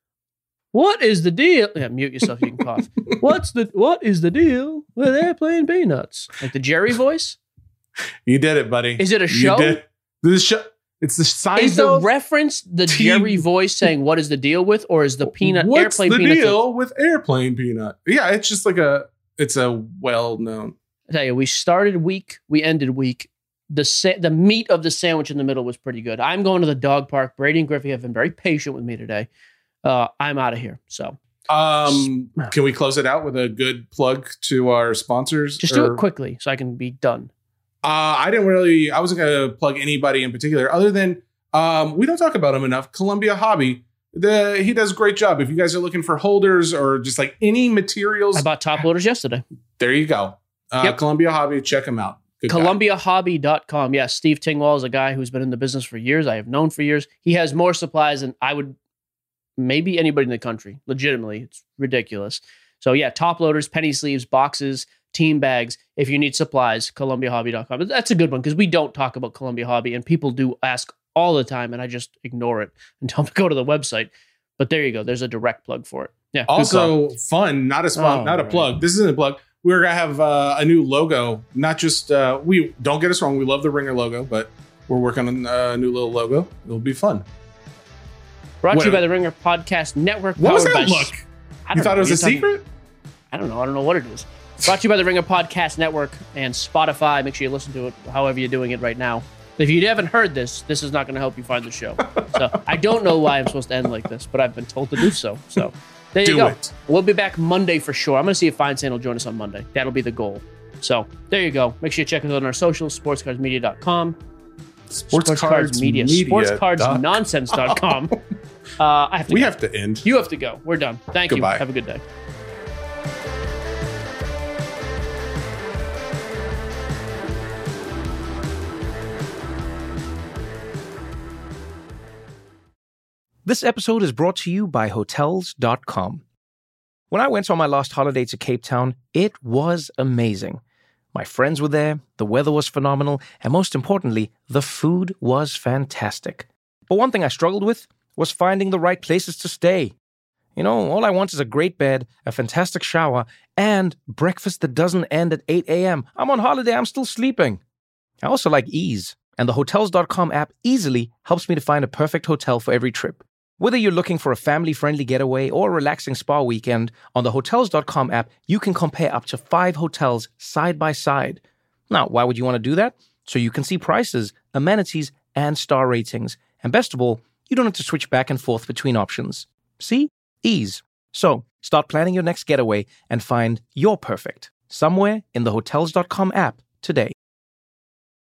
what is the deal? Yeah, mute yourself. You can cough. What's the what is the deal with airplane peanuts? Like the Jerry voice? You did it, buddy. Is it a You show? did. The show. It's the Seinfeld. Is the reference the team- Jerry voice saying what is the deal with, or is the peanut What's airplane the peanuts? a- deal with airplane peanut? Yeah, it's just like a. It's a well-known. I tell you, we started weak, we ended weak. The sa- the meat of the sandwich in the middle was pretty good. I'm going to the dog park. Brady and Griffey have been very patient with me today. Uh, I'm out of here. So Um, can we close it out with a good plug to our sponsors? just do Or- it quickly so I can be done. Uh, I didn't really. I wasn't going to plug anybody in particular, other than um, we don't talk about him enough. Columbia Hobby. The he does a great job. If you guys are looking for holders or just like any materials, I bought top loaders yesterday. there you go. Uh, Yep. Columbia Hobby. Check him out. Good guy. Columbia Hobby dot com. Yes, Steve Tingwall is a guy who's been in the business for years. I have known for years. He has more supplies than I would, maybe anybody in the country. Legitimately, it's ridiculous. So yeah, top loaders, penny sleeves, boxes, team bags. If you need supplies, Columbia Hobby dot com. That's a good one because we don't talk about Columbia Hobby, and people do ask all the time, and I just ignore it and tell them to go to the website. But there you go. There's a direct plug for it. Yeah. good call. Also fun, not a spot, Oh, not a right. plug. This isn't a plug. We're gonna have uh, a new logo. Not just uh, we don't get us wrong. We love the Ringer logo, but we're working on a new little logo. It'll be fun. brought to you Wait. by the Ringer Podcast Network. What was powered that by- look? I You don't thought know. it was a You're talking- secret? I don't know. I don't know what it is. Brought to you by the Ringer Podcast Network and Spotify. Make sure you listen to it however you're doing it right now. If you haven't heard this, this is not going to help you find the show. So I don't know why I'm supposed to end like this, but I've been told to do so. So there you Do go. it. We'll be back Monday for sure. I'm going to see if Feinstein will join us on Monday. That'll be the goal. So there you go. Make sure you check us out on our socials, sports cards media dot com. Sports Cards Media. sports cards nonsense dot com. Uh, I have to We go. have to end. You have to go. We're done. Thank Goodbye. you. Have a good day. This episode is brought to you by Hotels dot com. When I went on my last holiday to Cape Town, it was amazing. My friends were there, the weather was phenomenal, and most importantly, the food was fantastic. But one thing I struggled with was finding the right places to stay. You know, all I want is a great bed, a fantastic shower, and breakfast that doesn't end at eight a.m. I'm on holiday, I'm still sleeping. I also like ease, and the Hotels dot com app easily helps me to find a perfect hotel for every trip. Whether you're looking for a family-friendly getaway or a relaxing spa weekend, on the Hotels dot com app, you can compare up to five hotels side by side. Now, why would you want to do that? So you can see prices, amenities, and star ratings. And best of all, you don't have to switch back and forth between options. See? Ease. So, start planning your next getaway and find your perfect somewhere in the Hotels dot com app today.